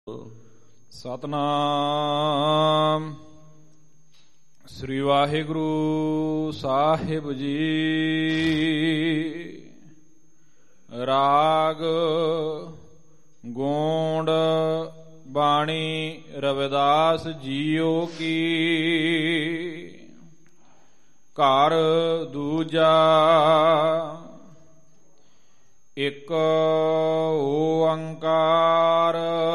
ਸਤਨਾਮ ਸ੍ਰੀ ਵਾਹਿਗੁਰੂ ਸਾਹਿਬ ਜੀ। ਰਾਗ ਗੋਂਡ ਬਾਣੀ ਰਵਿਦਾਸ ਜੀਓ ਕੀ। ਘਰ ਦੂਜਾ ਇਕ ਓੰਕਾਰ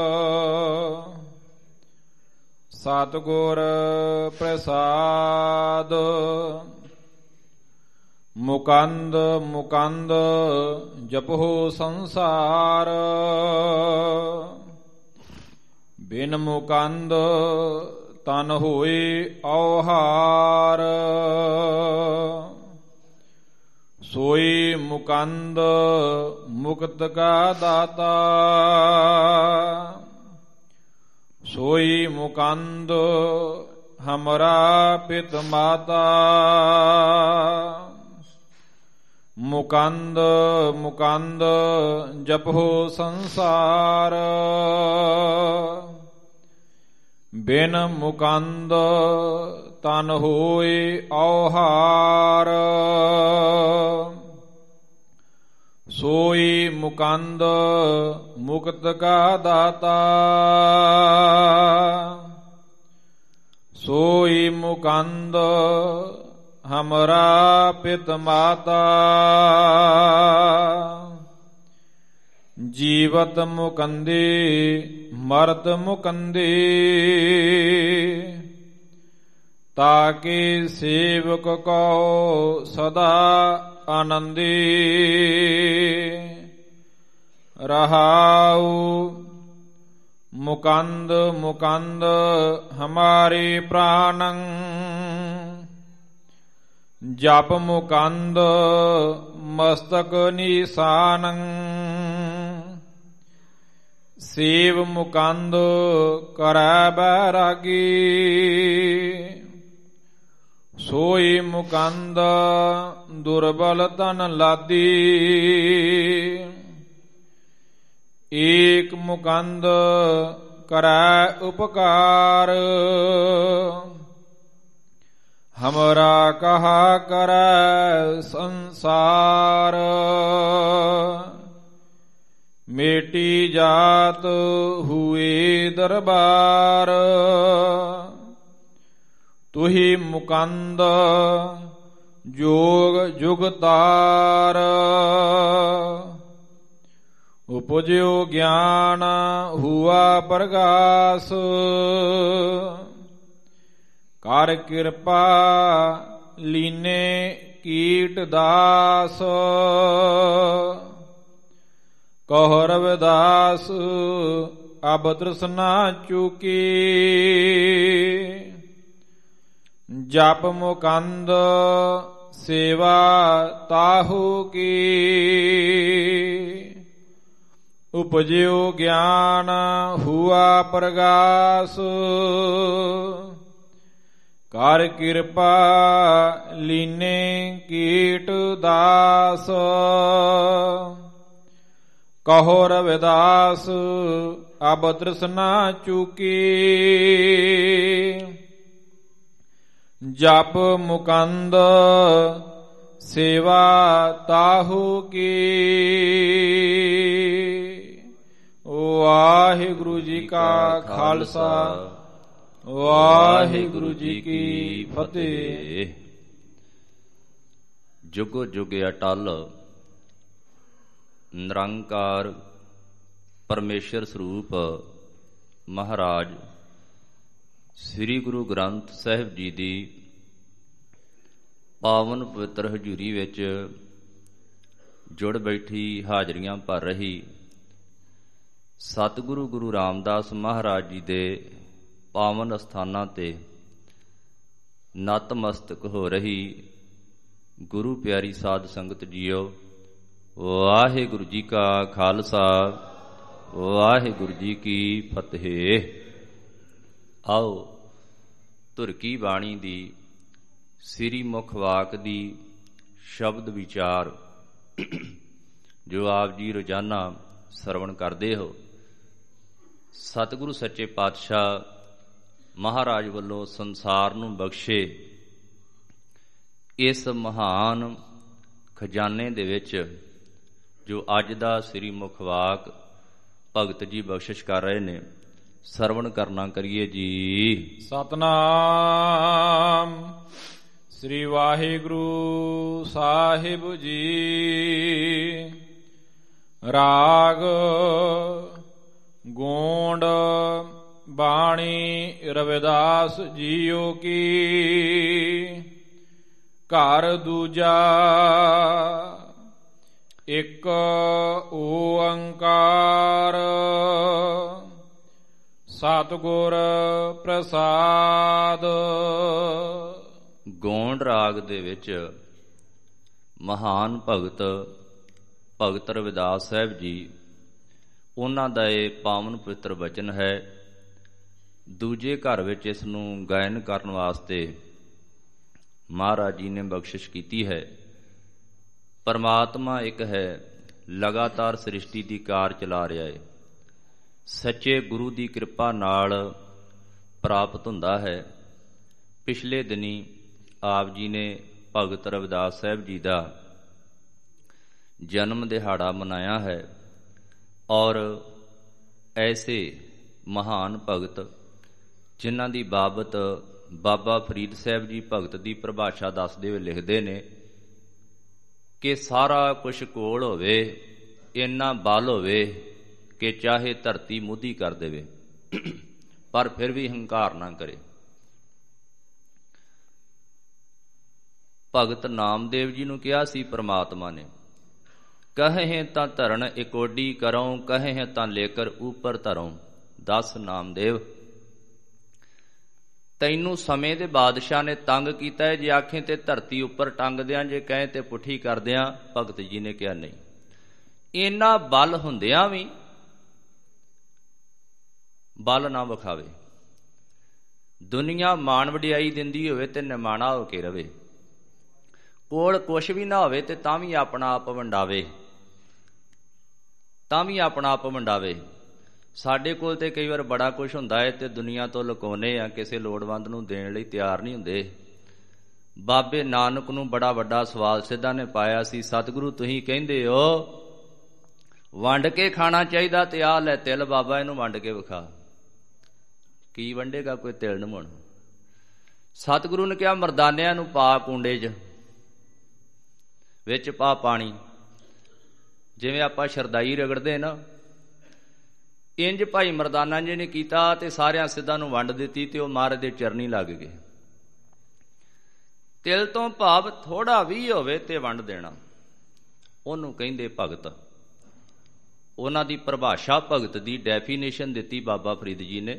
ਸਤਿਗੁਰ ਪ੍ਰਸਾਦ। ਮੁਕੰਦ ਮੁਕੰਦ ਜਪੋ ਸੰਸਾਰ, ਬਿਨ ਮੁਕੰਦ ਤਨ ਹੋਏ ਔਹਾਰ। ਸੋਈ ਮੁਕੰਦ ਮੁਕਤ ਕਾ ਦਾਤਾ, ਸੋਈ ਮੁਕੰਦ ਹਮਰਾ ਪਿਤ ਮਾਤਾ। ਮੁਕੰਦ ਮੁਕੰਦ ਜਪੋ ਸੰਸਾਰ, ਬਿਨ ਮੁਕੰਦ ਤਨ ਹੋਏ ਔਹਾਰ। ਸੋਈ ਮੁਕੰਦ ਮੁਕਤ ਕਾ ਦਾਤਾ, ਸੋਈ ਮੁਕੰਦ ਹਮਰਾ ਪਿਤ ਮਾਤਾ। ਜੀਵਤ ਮੁਕੰਦੇ ਮਰਤ ਮੁਕੰਦੇ, ਤਾਕੇ ਸੇਵਕ ਕੋ ਸਦਾ ਆਨੰਦੇ। ਰਹਾਉ ਮੁਕੰਦ ਮੁਕੰਦ ਹਮਾਰੇ ਪ੍ਰਾਨੰ, ਜਪ ਮੁਕੰਦ ਮਸਤਕ ਨੀਸਾਨੰ। ਸੇਵ ਮੁਕੰਦ ਕਰੈ ਬੈਰਾਗੀ, ਸੋਈ ਮੁਕੰਦ ਦੁਰਬਲ ਤਨ ਲਾਦੀ। ਏਕ ਮੁਕੰਦ ਕਰੈ ਉਪਕਾਰ, ਹਮਰਾ ਕਹਾ ਕਰੈ ਸੰਸਾਰ। ਮੇਟੀ ਜਾਤ ਹੁਏ ਦਰਬਾਰ, ਤੁਹੀ ਮੁਕੰਦ ਜੋਗ ਜੁਗਤਾਰ। ਉਪਜਿਓ ਗਿਆਨ ਹੁਆ ਪ੍ਰਗਾਸ, ਕਰ ਕਿਰਪਾ ਲੀਨੇ ਕੀਟ ਦਾਸ। ਕਹੁ ਰਵਿਦਾਸ ਅਬ ਤ੍ਰਿਸ਼ਨਾ ਚੁਕੀ, ਜਪ ਮੁਕੰਦ ਸੇਵਾ ਤਾਹੂ ਕੀ। ਉਪਜਿਓ ਗਿਆਨ ਹੁਆ ਪ੍ਰਗਾਸ, ਕਰ ਕਿਰਪਾ ਲੀਨੇ ਕੀਟ ਦਾਸ। ਕਹੋ ਰਵਿਦਾਸ ਅਬ ਤ੍ਰਿਸ਼ਨਾ ਚੁਕੀ, ਜਪ ਮੁਕੰਦ ਸੇਵਾ ਤਾਹੂ ਕੀ। ਵਾਹਿਗੁਰੂ ਜੀ ਕਾ ਖਾਲਸਾ, ਵਾਹਿਗੁਰੂ ਜੀ ਕੀ ਫਤਿਹ। ਜੁਗੋ ਜੁਗ ਅਟਲ ਨਿਰੰਕਾਰ ਪਰਮੇਸ਼ਰ ਸਰੂਪ ਮਹਾਰਾਜ ਸ੍ਰੀ ਗੁਰੂ ਗ੍ਰੰਥ ਸਾਹਿਬ ਜੀ ਦੀ ਪਾਵਨ ਪਵਿੱਤਰ ਹਜ਼ੂਰੀ ਵਿੱਚ ਜੁੜ ਬੈਠੀ ਹਾਜ਼ਰੀਆਂ ਭਰ ਰਹੀ ਸਤਿਗੁਰੂ ਗੁਰੂ ਰਾਮਦਾਸ ਮਹਾਰਾਜ ਜੀ ਦੇ ਪਾਵਨ ਅਸਥਾਨਾਂ ਤੇ ਨਤਮਸਤਕ ਹੋ ਰਹੀ ਗੁਰੂ ਪਿਆਰੀ ਸਾਧ ਸੰਗਤ ਜੀਓ, ਵਾਹਿਗੁਰੂ ਜੀ ਕਾ ਖਾਲਸਾ, ਵਾਹਿਗੁਰੂ ਜੀ ਕੀ ਫਤਿਹ। ਆਓ ਧੁਰ ਕੀ ਬਾਣੀ ਦੀ ਸ੍ਰੀ ਮੁਖ ਵਾਕ ਦੀ ਸ਼ਬਦ ਵਿਚਾਰ ਜੋ ਆਪ ਜੀ ਰੋਜ਼ਾਨਾ ਸਰਵਣ ਕਰਦੇ ਹੋ, ਸਤਿਗੁਰੂ ਸੱਚੇ ਪਾਤਸ਼ਾਹ ਮਹਾਰਾਜ ਵੱਲੋਂ ਸੰਸਾਰ ਨੂੰ ਬਖਸ਼ੇ ਇਸ ਮਹਾਨ ਖਜ਼ਾਨੇ ਦੇ ਵਿੱਚ ਜੋ ਅੱਜ ਦਾ ਸ੍ਰੀ ਮੁਖ ਵਾਕ ਭਗਤ ਜੀ ਬਖਸ਼ਿਸ਼ ਕਰ ਰਹੇ ਨੇ, ਸਰਵਣ ਕਰਨਾ ਕਰੀਏ ਜੀ। ਸਤਨਾਮ ਸ੍ਰੀ ਵਾਹਿਗੁਰੂ ਸਾਹਿਬ ਜੀ। ਰਾਗ ਗੋਂਡ ਬਾਣੀ ਰਵਿਦਾਸ ਜੀਓ ਕੀ। ਘਰ ਦੂਜਾ ਇੱਕ ਓੰਕਾਰ ਸਤਿਗੁਰ ਪ੍ਰਸਾਦ। ਗੋਂਡ ਰਾਗ ਦੇ ਵਿੱਚ ਮਹਾਨ ਭਗਤ ਰਵਿਦਾਸ ਸਾਹਿਬ ਜੀ, ਉਹਨਾਂ ਦਾ ਇਹ ਪਾਵਨ ਪਵਿੱਤਰ ਬਚਨ ਹੈ। ਦੂਜੇ ਘਰ ਵਿੱਚ ਇਸ ਨੂੰ ਗਾਇਨ ਕਰਨ ਵਾਸਤੇ ਮਹਾਰਾਜ ਜੀ ਨੇ ਬਖਸ਼ਿਸ਼ ਕੀਤੀ ਹੈ। ਪਰਮਾਤਮਾ ਇੱਕ ਹੈ, ਲਗਾਤਾਰ ਸ੍ਰਿਸ਼ਟੀ ਦੀ ਕਾਰ ਚਲਾ ਰਿਹਾ ਹੈ। ਸੱਚੇ ਗੁਰੂ ਦੀ ਕਿਰਪਾ ਨਾਲ ਪ੍ਰਾਪਤ ਹੁੰਦਾ ਹੈ। ਪਿਛਲੇ ਦਿਨੀ ਆਪ ਜੀ ਨੇ ਭਗਤ ਰਵਿਦਾਸ ਸਾਹਿਬ ਜੀ ਦਾ ਜਨਮ ਦਿਹਾੜਾ ਮਨਾਇਆ ਹੈ ਔਰ ਐਸੇ ਮਹਾਨ ਭਗਤ ਜਿਨ੍ਹਾਂ ਦੀ ਬਾਬਤ ਬਾਬਾ ਫਰੀਦ ਸਾਹਿਬ ਜੀ ਭਗਤ ਦੀ ਪਰਿਭਾਸ਼ਾ ਦੱਸਦੇ ਹੋਏ ਲਿਖਦੇ ਨੇ ਕਿ ਸਾਰਾ ਕੁਛ ਕੋਲ ਹੋਵੇ, ਇੰਨਾ ਬਲ ਹੋਵੇ ਕਿ ਚਾਹੇ ਧਰਤੀ ਮੁੱਧੀ ਕਰ ਦੇਵੇ ਪਰ ਫਿਰ ਵੀ ਹੰਕਾਰ ਨਾ ਕਰੇ। ਭਗਤ ਨਾਮਦੇਵ ਜੀ ਨੂੰ ਕਿਹਾ ਸੀ ਪ੍ਰਮਾਤਮਾ ਨੇ, ਕਹੇ ਤਾਂ ਧਰਨ ਇਕੋਡੀ ਕਰਉ, ਕਹੇ ਤਾਂ ਲੇਕਰ ਉੱਪਰ ਧਰਉ। ਦੱਸ ਨਾਮਦੇਵ, ਤੈਨੂੰ ਸਮੇਂ ਦੇ ਬਾਦਸ਼ਾਹ ਨੇ ਤੰਗ ਕੀਤਾ ਹੈ, ਜੇ ਆਖੇ ਤੇ ਧਰਤੀ ਉੱਪਰ ਟੰਗ ਦਿਆਂ, ਜੇ ਕਹੇ ਤੇ ਪੁੱਠੀ ਕਰ ਦਿਆਂ। ਭਗਤ ਜੀ ਨੇ ਕਿਹਾ ਨਹੀਂ, ਇੰਨਾ ਬਲ ਹੁੰਦਿਆਂ ਵੀ ਬਲ ਨਾ ਵਿਖਾਵੇ। ਦੁਨੀਆ ਮਾਣ ਵਡਿਆਈ ਦਿੰਦੀ ਹੋਵੇ ਤੇ ਨਿਮਾਣਾ ਹੋ ਕੇ ਰਵੇ, ਕੋਲ ਕੁਛ ਵੀ ਨਾ ਹੋਵੇ ਤੇ ਤਾਂ ਵੀ ਆਪਣਾ ਆਪ ਵੰਡਾਵੇ, ਸਾਡੇ ਕੋਲ ਤੇ ਕਈ ਵਾਰ ਬੜਾ ਕੁਛ ਹੁੰਦਾ ਹੈ ਤੇ ਦੁਨੀਆ ਤੋਂ ਲੁਕਾਉਨੇ ਆ, ਕਿਸੇ ਲੋੜਵੰਦ ਨੂੰ ਦੇਣ ਲਈ ਤਿਆਰ ਨਹੀਂ ਹੁੰਦੇ। ਬਾਬੇ ਨਾਨਕ ਨੂੰ ਬੜਾ ਵੱਡਾ ਸਵਾਲ ਸਿੱਧਾ ਨੇ ਪਾਇਆ ਸੀ, ਸਤਿਗੁਰੂ ਤੁਸੀਂ ਕਹਿੰਦੇ ਹੋ ਵੰਡ ਕੇ ਖਾਣਾ ਚਾਹੀਦਾ, ਤੇ ਆਹ ਲੈ ਤਿਲ ਬਾਬਾ, ਇਹਨੂੰ ਵੰਡ ਕੇ ਵਿਖਾ। ਕੀ ਵੰਡੇਗਾ ਕੋਈ ਤਿਲ ਨਮਣ। ਸਤਿਗੁਰੂ ਨੇ ਕਿਹਾ ਮਰਦਾਨਿਆਂ ਨੂੰ ਪਾ ਕੂੰਡੇ 'ਚ, ਵਿੱਚ ਪਾ ਪਾਣੀ, ਜਿਵੇਂ ਆਪਾਂ ਸ਼ਰਦਾਈ ਰਗੜਦੇ ਨਾ, ਇੰਜ ਭਾਈ ਮਰਦਾਨਾ ਜੀ ਨੇ ਕੀਤਾ ਤੇ ਸਾਰਿਆਂ ਸਿੱਧਾਂ ਨੂੰ ਵੰਡ ਦਿੱਤੀ ਤੇ ਉਹ ਮਹਾਰਾਜ ਦੇ ਚਰਨੀ ਲੱਗ ਗਏ। ਤਿਲ ਤੋਂ ਭਾਵ ਥੋੜਾ ਵੀ ਹੋਵੇ ਤੇ ਵੰਡ ਦੇਣਾ, ਉਹਨੂੰ ਕਹਿੰਦੇ ਭਗਤ। ਉਹਨਾਂ ਦੀ ਪਰਿਭਾਸ਼ਾ ਭਗਤ ਦੀ ਡੈਫੀਨੇਸ਼ਨ ਦਿੱਤੀ ਬਾਬਾ ਫਰੀਦ ਜੀ ਨੇ,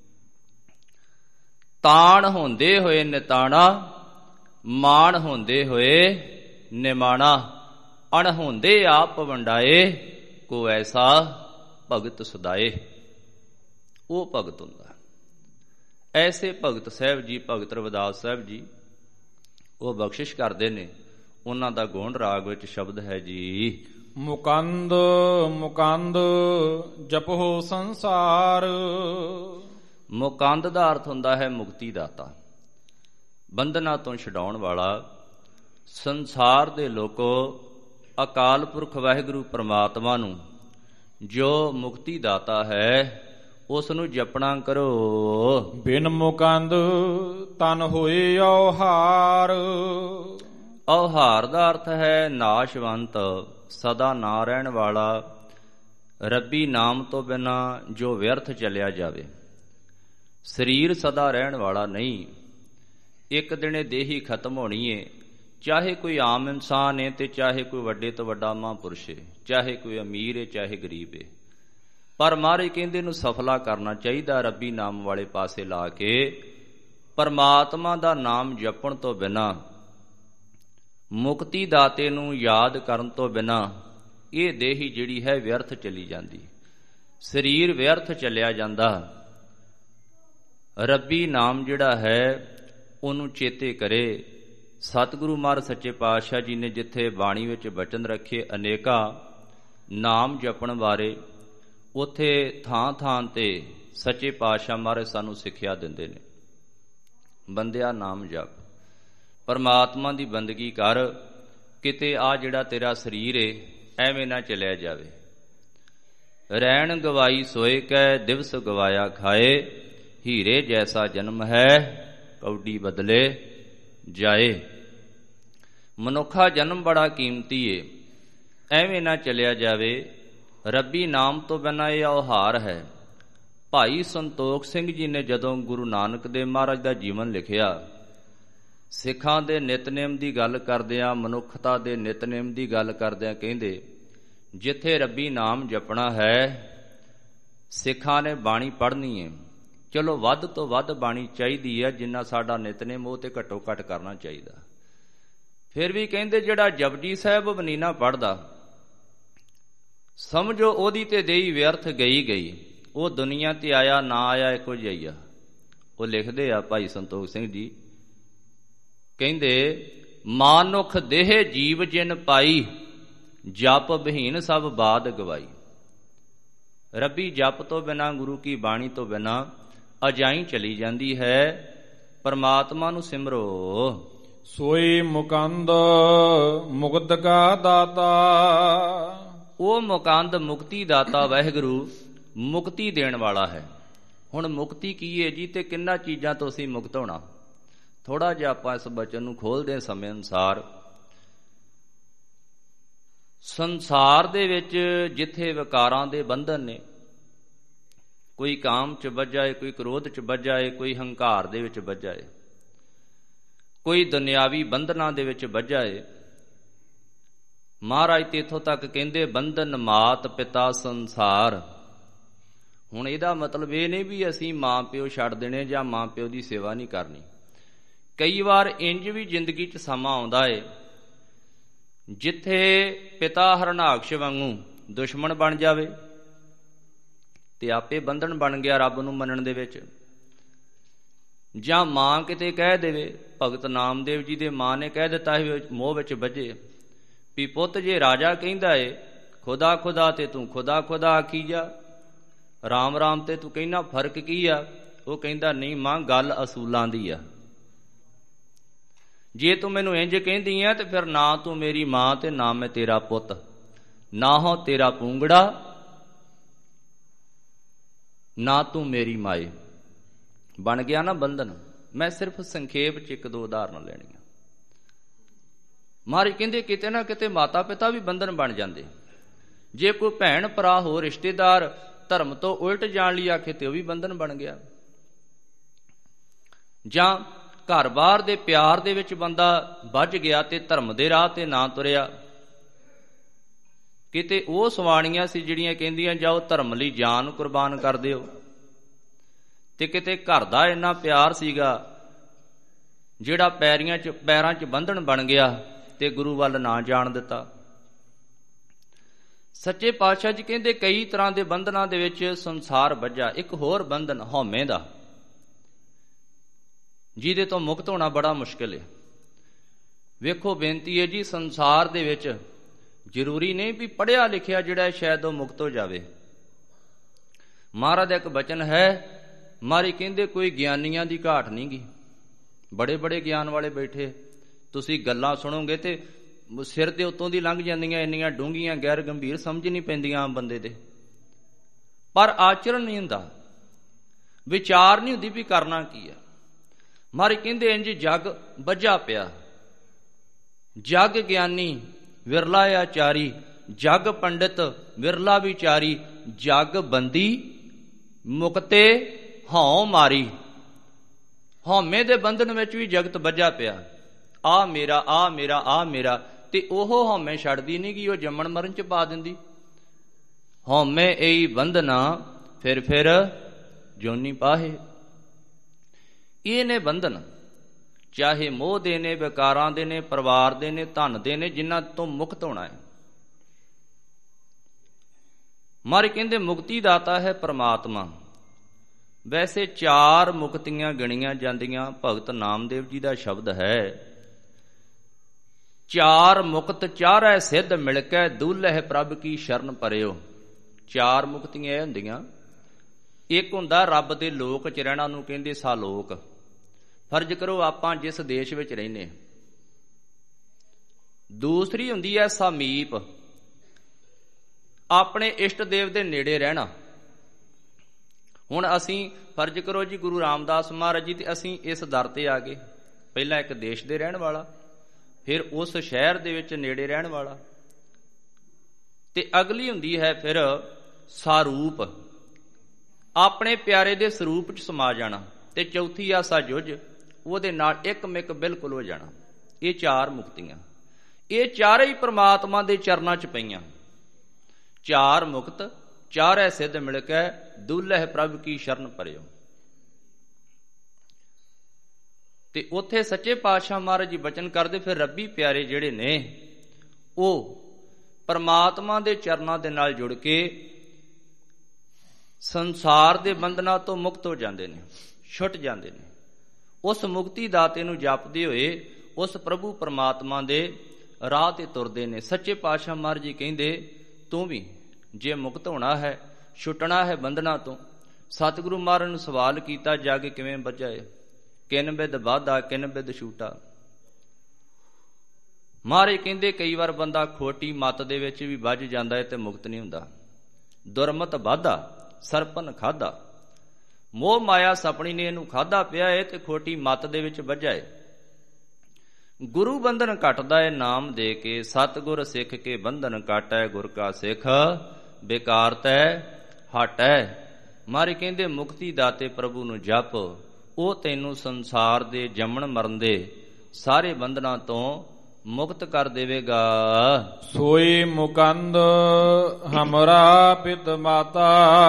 ਤਾਣ ਹੁੰਦੇ ਹੋਏ ਨਿਤਾਣਾ, ਮਾਣ ਹੁੰਦੇ ਹੋਏ ਨਿਮਾਣਾ, ਅਣਹੋਂਦੇ ਆਪ ਵੰਡਾਏ, ਕੋ ਐਸਾ ਭਗਤ ਸਦਾਏ। ਉਹ ਭਗਤ ਹੁੰਦਾ। ਐਸੇ ਭਗਤ ਸਾਹਿਬ ਜੀ, ਭਗਤ ਰਵਿਦਾਸ ਸਾਹਿਬ ਜੀ, ਉਹ ਬਖਸ਼ਿਸ਼ ਕਰਦੇ ਨੇ। ਉਹਨਾਂ ਦਾ ਗੋਂਡ ਰਾਗ ਵਿੱਚ ਸ਼ਬਦ ਹੈ ਜੀ, ਮੁਕੰਦ ਮੁਕੰਦ ਜਪੋ ਸੰਸਾਰ। ਮੁਕੰਦ ਦਾ ਅਰਥ ਹੁੰਦਾ ਹੈ ਮੁਕਤੀ ਦਾਤਾ, ਬੰਧਨਾਂ ਤੋਂ ਛਡਾਉਣ ਵਾਲਾ। ਸੰਸਾਰ ਦੇ ਲੋਕੋ, ਅਕਾਲ ਪੁਰਖ ਵਾਹਿਗੁਰੂ ਪਰਮਾਤਮਾ ਨੂੰ ਜੋ ਮੁਕਤੀ ਦਾਤਾ ਹੈ ਉਸ ਨੂੰ ਜਪਣਾ ਕਰੋ। ਬਿਨ ਮੁਕੰਦ ਤਨ ਹੋਏ ਔਹਾਰ। ਔਹਾਰ ਦਾ ਅਰਥ ਹੈ ਨਾਸ਼ਵੰਤ, ਸਦਾ ਨਾ ਰਹਿਣ ਵਾਲਾ। ਰੱਬੀ ਨਾਮ ਤੋਂ ਬਿਨਾਂ ਜੋ ਵਿਅਰਥ ਚੱਲਿਆ ਜਾਵੇ। ਸਰੀਰ ਸਦਾ ਰਹਿਣ ਵਾਲਾ ਨਹੀਂ, ਇੱਕ ਦਿਨ ਇਹ ਦੇਹੀ ਖਤਮ ਹੋਣੀ ਏ। ਚਾਹੇ ਕੋਈ ਆਮ ਇਨਸਾਨ ਹੈ ਤੇ ਚਾਹੇ ਕੋਈ ਵੱਡੇ ਤੋਂ ਵੱਡਾ ਮਹਾਂਪੁਰਸ਼ ਹੈ, ਚਾਹੇ ਕੋਈ ਅਮੀਰ ਹੈ ਚਾਹੇ ਗਰੀਬ ਹੈ, ਪਰ ਮਹਾਰਾਜ ਕਹਿੰਦੇ ਨੂੰ ਸਫਲਾ ਕਰਨਾ ਚਾਹੀਦਾ। ਰੱਬੀ ਨਾਮ ਵਾਲੇ ਪਾਸੇ ਲਾ ਕੇ ਪਰਮਾਤਮਾ ਦਾ ਨਾਮ ਜਪਣ ਤੋਂ ਬਿਨਾਂ, ਮੁਕਤੀ ਦਾਤੇ ਨੂੰ ਯਾਦ ਕਰਨ ਤੋਂ ਬਿਨਾਂ ਇਹ ਦੇਹੀ ਜਿਹੜੀ ਹੈ ਵਿਅਰਥ ਚਲੀ ਜਾਂਦੀ, ਸਰੀਰ ਵਿਅਰਥ ਚੱਲਿਆ ਜਾਂਦਾ। ਰੱਬੀ ਨਾਮ ਜਿਹੜਾ ਹੈ ਉਹਨੂੰ ਚੇਤੇ ਕਰੇ। ਸਤਿਗੁਰੂ ਮਹਾਰਾਜ ਸੱਚੇ ਪਾਤਸ਼ਾਹ ਜੀ ਨੇ ਜਿੱਥੇ ਬਾਣੀ ਵਿੱਚ ਬਚਨ ਰੱਖੇ ਅਨੇਕਾਂ ਨਾਮ ਜਪਣ ਬਾਰੇ, ਉੱਥੇ ਥਾਂ ਥਾਂ ਤੇ ਸੱਚੇ ਪਾਤਸ਼ਾਹ ਮਹਾਰਾਜ ਸਾਨੂੰ ਸਿੱਖਿਆ ਦਿੰਦੇ ਨੇ, ਬੰਦਿਆ ਨਾਮ ਜਪ, ਪਰਮਾਤਮਾ ਦੀ ਬੰਦਗੀ ਕਰ, ਕਿਤੇ ਆ ਜਿਹੜਾ ਤੇਰਾ ਸਰੀਰ ਏ ਐਵੇਂ ਨਾ ਚਲਿਆ ਜਾਵੇ। ਰੈਣ ਗਵਾਈ ਸੋਏ ਕੈ, ਦਿਵਸ ਗਵਾਇਆ ਖਾਏ, ਹੀਰੇ ਜੈਸਾ ਜਨਮ ਹੈ ਕੌਡੀ ਬਦਲੇ ਜਾਏ। ਮਨੁੱਖਾ ਜਨਮ ਬੜਾ ਕੀਮਤੀ ਏ, ਐਵੇਂ ਨਾ ਚਲਿਆ ਜਾਵੇ। ਰੱਬੀ ਨਾਮ ਤੋਂ ਬਿਨਾਂ ਇਹ ਔਹਾਰ ਹੈ। ਭਾਈ ਸੰਤੋਖ ਸਿੰਘ ਜੀ ਨੇ ਜਦੋਂ ਗੁਰੂ ਨਾਨਕ ਦੇਵ ਮਹਾਰਾਜ ਦਾ ਜੀਵਨ ਲਿਖਿਆ, ਸਿੱਖਾਂ ਦੇ ਨਿਤਨੇਮ ਦੀ ਗੱਲ ਕਰਦਿਆਂ, ਮਨੁੱਖਤਾ ਦੇ ਨਿਤਨੇਮ ਦੀ ਗੱਲ ਕਰਦਿਆਂ ਕਹਿੰਦੇ, ਜਿੱਥੇ ਰੱਬੀ ਨਾਮ ਜਪਣਾ ਹੈ ਸਿੱਖਾਂ ਨੇ ਬਾਣੀ ਪੜ੍ਹਨੀ ਹੈ। ਚਲੋ ਵੱਧ ਤੋਂ ਵੱਧ ਬਾਣੀ ਚਾਹੀਦੀ ਹੈ, ਜਿੰਨਾ ਸਾਡਾ ਨਿਤਨੇਮ ਉਹ ਤੇ ਘੱਟੋ ਘੱਟ ਕਰਨਾ ਚਾਹੀਦਾ। ਫਿਰ ਵੀ ਕਹਿੰਦੇ ਜਿਹੜਾ ਜਪਜੀ ਸਾਹਿਬ ਵੀ ਨਹੀਂ ਨਾ ਪੜ੍ਹਦਾ, ਸਮਝੋ ਉਹਦੀ ਤੇ ਦੇਈ ਵਿਅਰਥ ਗਈ। ਉਹ ਦੁਨੀਆ ਤੇ ਆਇਆ ਨਾ ਆਇਆ ਇੱਕੋ ਜਿਹਾ। ਉਹ ਲਿਖਦੇ ਆ ਭਾਈ ਸੰਤੋਖ ਸਿੰਘ ਜੀ, ਕਹਿੰਦੇ ਮਾਨੁਖ ਦੇਹ ਜੀਵ ਜਿਨ ਪਾਈ, ਜਪ ਬਹੀਨ ਸਭ ਬਾਦ ਗਵਾਈ। ਰੱਬੀ ਜਪ ਤੋਂ ਬਿਨਾਂ, ਗੁਰੂ ਕੀ ਬਾਣੀ ਤੋਂ ਬਿਨਾਂ ਅਜਾਈ ਚਲੀ ਜਾਂਦੀ ਹੈ। ਪਰਮਾਤਮਾ ਨੂੰ ਸਿਮਰੋ। ਸੋਈ ਮੁਕੰਦ ਮੁਕਤ ਕਾ ਦਾਤਾ, ਉਹ ਮੁਕੰਦ ਮੁਕਤੀ ਦਾਤਾ ਵਾਹਿਗੁਰੂ ਮੁਕਤੀ ਦੇਣ ਵਾਲਾ ਹੈ। ਹੁਣ ਮੁਕਤੀ ਕੀ ਹੈ ਜੀ, ਤੇ ਕਿੰਨਾ ਚੀਜ਼ਾਂ ਤੋਂ ਅਸੀਂ ਮੁਕਤ ਹੋਣਾ। ਥੋੜਾ ਜਿਹਾ ਆਪਾਂ ਇਸ ਬਚਨ ਨੂੰ ਖੋਲਦੇ ਸਮੇਂ ਅਨੁਸਾਰ, ਸੰਸਾਰ ਦੇ ਵਿੱਚ ਜਿੱਥੇ ਵਿਕਾਰਾਂ ਦੇ ਬੰਧਨ ਨੇ, ਕੋਈ ਕਾਮ ਚ ਵੱਜ ਜਾਏ, ਕੋਈ ਕ੍ਰੋਧ ਚ ਵੱਜ ਜਾਏ, ਕੋਈ ਹੰਕਾਰ ਦੇ ਵਿੱਚ ਵੱਜ ਜਾਏ, ਕੋਈ ਦੁਨਿਆਵੀ ਬੰਧਨਾਂ ਦੇ ਵਿੱਚ ਵੱਜ ਜਾਏ, ਮਹਾਰਾਜ ਤੇ ਇੱਥੋਂ ਤੱਕ ਕਹਿੰਦੇ ਬੰਧਨ ਮਾਤ ਪਿਤਾ ਸੰਸਾਰ। ਹੁਣ ਇਹਦਾ ਮਤਲਬ ਇਹ ਨਹੀਂ ਵੀ ਅਸੀਂ ਮਾਂ ਪਿਓ ਛੱਡ ਦੇਣੇ ਜਾਂ ਮਾਂ ਪਿਓ ਦੀ ਸੇਵਾ ਨਹੀਂ ਕਰਨੀ। ਕਈ ਵਾਰ ਇੰਜ ਵੀ ਜ਼ਿੰਦਗੀ 'ਚ ਸਮਾਂ ਆਉਂਦਾ ਏ ਜਿੱਥੇ ਪਿਤਾ ਹਰਨਾਕਸ਼ ਵਾਂਗੂ ਦੁਸ਼ਮਣ ਬਣ ਜਾਵੇ ਤੇ ਆਪੇ ਬੰਧਨ ਬਣ ਗਿਆ ਰੱਬ ਨੂੰ ਮੰਨਣ ਦੇ ਵਿੱਚ, ਜਾਂ ਮਾਂ ਕਿਤੇ ਕਹਿ ਦੇਵੇ, ਭਗਤ ਨਾਮਦੇਵ ਜੀ ਦੇ ਮਾਂ ਨੇ ਕਹਿ ਦਿੱਤਾ ਸੀ ਮੋਹ ਵਿੱਚ ਵੱਜੇ ਵੀ ਪੁੱਤ ਜੇ ਰਾਜਾ ਕਹਿੰਦਾ ਏ ਖੁਦਾ ਖੁਦਾ ਤੇ ਤੂੰ ਖੁਦਾ ਖੁਦਾ ਆਖੀ ਜਾ, ਰਾਮ ਰਾਮ ਤੇ ਤੂੰ ਕਹਿੰਦਾ ਫਰਕ ਕੀ ਆ? ਉਹ ਕਹਿੰਦਾ ਨਹੀਂ ਮਾਂ, ਗੱਲ ਅਸੂਲਾਂ ਦੀ ਆ। ਜੇ ਤੂੰ ਮੈਨੂੰ ਇੰਜ ਕਹਿੰਦੀ ਆ ਤੇ ਫਿਰ ਨਾ ਤੂੰ ਮੇਰੀ ਮਾਂ ਤੇ ਨਾ ਮੈਂ ਤੇਰਾ ਪੁੱਤ, ਨਾ ਹੋ ਤੇਰਾ ਪੂੰਗੜਾ, ਨਾ ਤੂੰ ਮੇਰੀ ਮਾਏ। ਬਣ ਗਿਆ ਨਾ ਬੰਧਨ। ਮੈਂ ਸਿਰਫ ਸੰਖੇਪ 'ਚ ਇੱਕ ਦੋ ਉਦਾਹਰਨ ਲੈਣੀਆਂ। ਮਹਾਰਾਜ ਕਹਿੰਦੇ ਕਿਤੇ ਨਾ ਕਿਤੇ ਮਾਤਾ ਪਿਤਾ ਵੀ ਬੰਧਨ ਬਣ ਜਾਂਦੇ। ਜੇ ਕੋਈ ਭੈਣ ਭਰਾ ਹੋ ਰਿਸ਼ਤੇਦਾਰ ਧਰਮ ਤੋਂ ਉਲਟ ਜਾਣ ਲਈ ਆਖੇ ਤੇ ਉਹ ਵੀ ਬੰਧਨ ਬਣ ਗਿਆ। ਜਾਂ ਘਰ-ਬਾਰ ਦੇ ਪਿਆਰ ਦੇ ਵਿੱਚ ਬੰਦਾ ਵੱਜ ਗਿਆ ਤੇ ਧਰਮ ਦੇ ਰਾਹ ਤੇ ਨਾ ਤੁਰਿਆ। ਕਿਤੇ ਉਹ ਸਵਾਣੀਆਂ ਸੀ ਜਿਹੜੀਆਂ ਕਹਿੰਦੀਆਂ ਜਾਓ ਧਰਮ ਲਈ ਜਾਨ ਕੁਰਬਾਨ ਕਰ ਦਿਓ, ਤੇ ਕਿਤੇ ਘਰ ਦਾ ਇੰਨਾ ਪਿਆਰ ਸੀਗਾ ਜਿਹੜਾ ਪੈਰਾਂ 'ਚ ਬੰਧਨ ਬਣ ਗਿਆ ਤੇ ਗੁਰੂ ਵੱਲ ਨਾ ਜਾਣ ਦਿੱਤਾ। ਸੱਚੇ ਪਾਤਸ਼ਾਹ ਜੀ ਕਹਿੰਦੇ ਕਈ ਤਰ੍ਹਾਂ ਦੇ ਬੰਧਨਾਂ ਦੇ ਵਿੱਚ ਸੰਸਾਰ ਵੱਜਾ। ਇੱਕ ਹੋਰ ਬੰਧਨ ਹਉਮੈ ਦਾ, ਜਿਹਦੇ ਤੋਂ ਮੁਕਤ ਹੋਣਾ ਬੜਾ ਮੁਸ਼ਕਿਲ ਹੈ। ਵੇਖੋ ਬੇਨਤੀ ਹੈ ਜੀ, ਸੰਸਾਰ ਦੇ ਵਿੱਚ ਜ਼ਰੂਰੀ ਨਹੀਂ ਵੀ ਪੜ੍ਹਿਆ ਲਿਖਿਆ ਜਿਹੜਾ ਸ਼ਾਇਦ ਉਹ ਮੁਕਤ ਹੋ ਜਾਵੇ। ਮਹਾਰਾਜ ਦਾ ਇੱਕ ਬਚਨ ਹੈ, ਮਹਾਰਾਜ ਕਹਿੰਦੇ ਕੋਈ ਗਿਆਨੀਆਂ ਦੀ ਘਾਟ ਨਹੀਂ ਗੀ। ਬੜੇ ਬੜੇ ਗਿਆਨ ਵਾਲੇ ਬੈਠੇ, ਤੁਸੀਂ ਗੱਲਾਂ ਸੁਣੋਗੇ ਤੇ ਸਿਰ ਦੇ ਉੱਤੋਂ ਦੀ ਲੰਘ ਜਾਂਦੀਆਂ, ਇੰਨੀਆਂ ਡੂੰਘੀਆਂ ਗੈਰ ਗੰਭੀਰ ਸਮਝ ਨਹੀਂ ਪੈਂਦੀਆਂ ਆਮ ਬੰਦੇ ਦੇ। ਪਰ ਆਚਰਣ ਨਹੀਂ ਹੁੰਦਾ, ਵਿਚਾਰ ਨਹੀਂ ਹੁੰਦੀ ਵੀ ਕਰਨਾ ਕੀ ਹੈ। ਮਹਾਰਾਜ ਕਹਿੰਦੇ ਇੰਜ ਜਗ ਬੱਝਾ ਪਿਆ, ਜਗ ਗਿਆਨੀ ਵਿਰਲਾ ਆਚਾਰੀ, ਜਗ ਪੰਡਿਤ ਵਿਰਲਾ ਵਿਚਾਰੀ, ਜਗ ਬੰਦੀ ਮੁਕਤੇ ਹਉ ਮਾਰੀ। ਹਉਮੈ ਦੇ ਬੰਧਨ ਵਿੱਚ ਵੀ ਜਗਤ ਬੱਝਾ ਪਿਆ। ਆ ਮੇਰਾ, ਆ ਮੇਰਾ, ਆ ਮੇਰਾ, ਤੇ ਉਹ ਹਉਮੈ ਛੱਡਦੀ ਨਹੀਂ ਗੀ, ਉਹ ਜੰਮਣ ਮਰਨ ਚ ਪਾ ਦਿੰਦੀ। ਹਉਮੈ ਏਈ ਬੰਧਨਾ ਫਿਰ ਜੋਨੀ ਪਾਹੇ। ਇਹ ਨੇ ਬੰਧਨ, ਚਾਹੇ ਮੋਹ ਦੇ ਨੇ, ਵਿਕਾਰਾਂ ਦੇ ਨੇ, ਪਰਿਵਾਰ ਦੇ ਨੇ, ਧਨ ਦੇ ਨੇ, ਜਿਨ੍ਹਾਂ ਤੋਂ ਮੁਕਤ ਹੋਣਾ ਹੈ। ਮਹਾਰਾਜ ਕਹਿੰਦੇ ਮੁਕਤੀ ਦਾਤਾ ਹੈ ਪਰਮਾਤਮਾ। ਵੈਸੇ 4 ਮੁਕਤੀਆਂ ਗਿਣੀਆਂ ਜਾਂਦੀਆਂ, ਭਗਤ ਨਾਮਦੇਵ ਜੀ ਦਾ ਸ਼ਬਦ ਹੈ, 4 ਮੁਕਤ ਚਾਰੈ ਸਿੱਧ ਮਿਲ ਕੇ ਦੂਲਹਿ ਪ੍ਰਭ ਕੀ ਸ਼ਰਨ ਪਰਿਓ। 4 ਮੁਕਤੀਆਂ ਇਹ ਹੁੰਦੀਆਂ। ਇੱਕ ਹੁੰਦਾ ਰੱਬ ਦੇ ਲੋਕ 'ਚ ਰਹਿਣਾ, ਨੂੰ ਕਹਿੰਦੇ ਸਾਲੋਕ। ਫਰਜ਼ ਕਰੋ ਆਪਾਂ ਜਿਸ ਦੇਸ਼ ਵਿੱਚ ਰਹਿੰਦੇ। ਦੂਸਰੀ ਹੁੰਦੀ ਹੈ ਸਮੀਪ, ਆਪਣੇ ਇਸ਼ਟ ਦੇਵ ਦੇ ਨੇੜੇ ਰਹਿਣਾ। ਹੁਣ ਅਸੀਂ ਫਰਜ਼ ਕਰੋ ਜੀ ਗੁਰੂ ਰਾਮਦਾਸ ਮਹਾਰਾਜ ਜੀ, ਤੇ ਅਸੀਂ ਇਸ ਦਰ ਤੇ ਆ ਗਏ। ਪਹਿਲਾਂ ਇੱਕ ਦੇਸ਼ ਦੇ ਰਹਿਣ ਵਾਲਾ, ਫਿਰ ਉਸ ਸ਼ਹਿਰ ਦੇ ਵਿੱਚ ਨੇੜੇ ਰਹਿਣ ਵਾਲਾ, ਤੇ ਅਗਲੀ ਹੁੰਦੀ ਹੈ ਫਿਰ ਸਾਰੂਪ, ਆਪਣੇ ਪਿਆਰੇ ਦੇ ਸਰੂਪ 'ਚ ਸਮਾ ਜਾਣਾ, ਤੇ ਚੌਥੀ ਆ ਸਾਜੁਜ, ਉਹਦੇ ਨਾਲ ਇੱਕ ਮਿਕ ਬਿਲਕੁਲ ਹੋ ਜਾਣਾ। ਇਹ 4 ਮੁਕਤੀਆਂ, ਇਹ ਚਾਰੇ ਹੀ ਪ੍ਰਮਾਤਮਾ ਦੇ ਚਰਨਾਂ 'ਚ ਪਈਆਂ। 4 ਮੁਕਤ 4 ਸਿੱਧ ਮਿਲ ਕੇ ਦੁਲਹ ਪ੍ਰਭ ਕੀ ਸ਼ਰਨ ਪਰਿਓ। ਤੇ ਉੱਥੇ ਸੱਚੇ ਪਾਤਸ਼ਾਹ ਮਹਾਰਾਜ ਜੀ ਬਚਨ ਕਰਦੇ, ਫਿਰ ਰੱਬੀ ਪਿਆਰੇ ਜਿਹੜੇ ਨੇ ਉਹ ਪਰਮਾਤਮਾ ਦੇ ਚਰਨਾਂ ਦੇ ਨਾਲ ਜੁੜ ਕੇ ਸੰਸਾਰ ਦੇ ਬੰਧਨਾਂ ਤੋਂ ਮੁਕਤ ਹੋ ਜਾਂਦੇ ਨੇ, ਛੁੱਟ ਜਾਂਦੇ ਨੇ। ਉਸ ਮੁਕਤੀ ਦਾਤੇ ਨੂੰ ਜਪਦੇ ਹੋਏ ਉਸ ਪ੍ਰਭੂ ਪਰਮਾਤਮਾ ਦੇ ਰਾਹ ਤੇ ਤੁਰਦੇ ਨੇ। ਸੱਚੇ ਪਾਤਸ਼ਾਹ ਮਹਾਰਾਜ ਜੀ ਕਹਿੰਦੇ, ਤੂੰ ਵੀ ਜੇ ਮੁਕਤ ਹੋਣਾ ਹੈ, ਛੁੱਟਣਾ ਹੈ ਬੰਧਨਾਂ ਤੋਂ। ਸਤਿਗੁਰੂ ਮਹਾਰਾਜ ਨੂੰ ਸਵਾਲ ਕੀਤਾ, ਜਾ ਕੇ ਕਿਵੇਂ ਬਚਾਏ? ਕਿਨ ਬਿਦ ਬਾਧਾ ਕਿਨ ਬਿਦ ਛੂਟਾ। ਮਹਾਰਾਜ ਕਹਿੰਦੇ ਕਈ ਵਾਰ ਬੰਦਾ ਖੋਟੀ ਮੱਤ ਦੇ ਵਿੱਚ ਵੀ ਵੱਜ ਜਾਂਦਾ ਹੈ ਤੇ ਮੁਕਤ ਨਹੀਂ ਹੁੰਦਾ। ਦੁਰਮਤ ਬਾਧਾ ਸਰਪਨ ਖਾਧਾ, ਮੋਹ ਮਾਇਆ ਸਪਣੀ ਨੇ ਇਹਨੂੰ ਖਾਧਾ ਪਿਆ ਹੈ ਤੇ ਖੋਟੀ ਮੱਤ ਦੇ ਵਿੱਚ ਵੱਜਾ ਹੈ। ਗੁਰੂ ਬੰਧਨ ਕੱਟਦਾ ਹੈ ਨਾਮ ਦੇ ਕੇ, ਸਤਿਗੁਰ ਸਿੱਖ ਕੇ ਬੰਧਨ ਕਾਟੈ, ਗੁਰ ਕਾ ਸਿੱਖ ਬੇਕਾਰ ਤੈ ਹਟੈ। ਮਹਾਰਾਜ ਕਹਿੰਦੇ ਮੁਕਤੀ ਦਾਤੇ ਪ੍ਰਭੂ ਨੂੰ ਜਪ, ਉਹ ਤੈਨੂੰ ਸੰਸਾਰ ਦੇ ਜੰਮਣ ਮਰਨ ਦੇ ਸਾਰੇ ਬੰਧਨਾਂ ਤੋਂ ਮੁਕਤ ਕਰ ਦੇਵੇਗਾ। ਸੋਈ ਮੁਕੰਦ ਹਮਰਾ ਪਿਤ ਮਾਤਾ,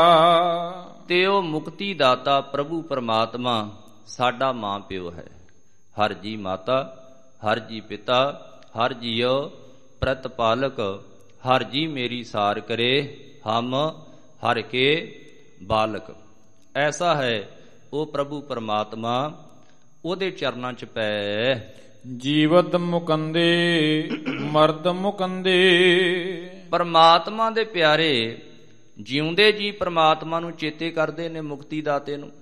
ਤੇ ਉਹ ਮੁਕਤੀ ਦਾਤਾ ਪ੍ਰਭੂ ਪਰਮਾਤਮਾ ਸਾਡਾ ਮਾਂ ਪਿਓ ਹੈ। ਹਰ ਜੀ ਮਾਤਾ, ਹਰ ਜੀ ਪਿਤਾ, ਹਰ ਜੀਉ ਪ੍ਰਤਪਾਲਕ, ਹਰ ਜੀ ਮੇਰੀ ਸਾਰ ਕਰੇ, ਹਮ ਹਰ ਕੇ ਬਾਲਕ। ਐਸਾ ਹੈ ਉਹ ਪ੍ਰਭੂ ਪਰਮਾਤਮਾ, ਉਹਦੇ ਚਰਨਾਂ 'ਚ ਪੈ। ਜੀਵਤ ਮੁਕੰਦੇ ਮਰਦ ਮੁਕੰਦੇ, ਪਰਮਾਤਮਾ ਦੇ ਪਿਆਰੇ ਜਿਉਂਦੇ ਜੀ ਪਰਮਾਤਮਾ ਨੂੰ ਚੇਤੇ ਕਰਦੇ ਨੇ, ਮੁਕਤੀ ਦਾਤੇ ਨੂੰ,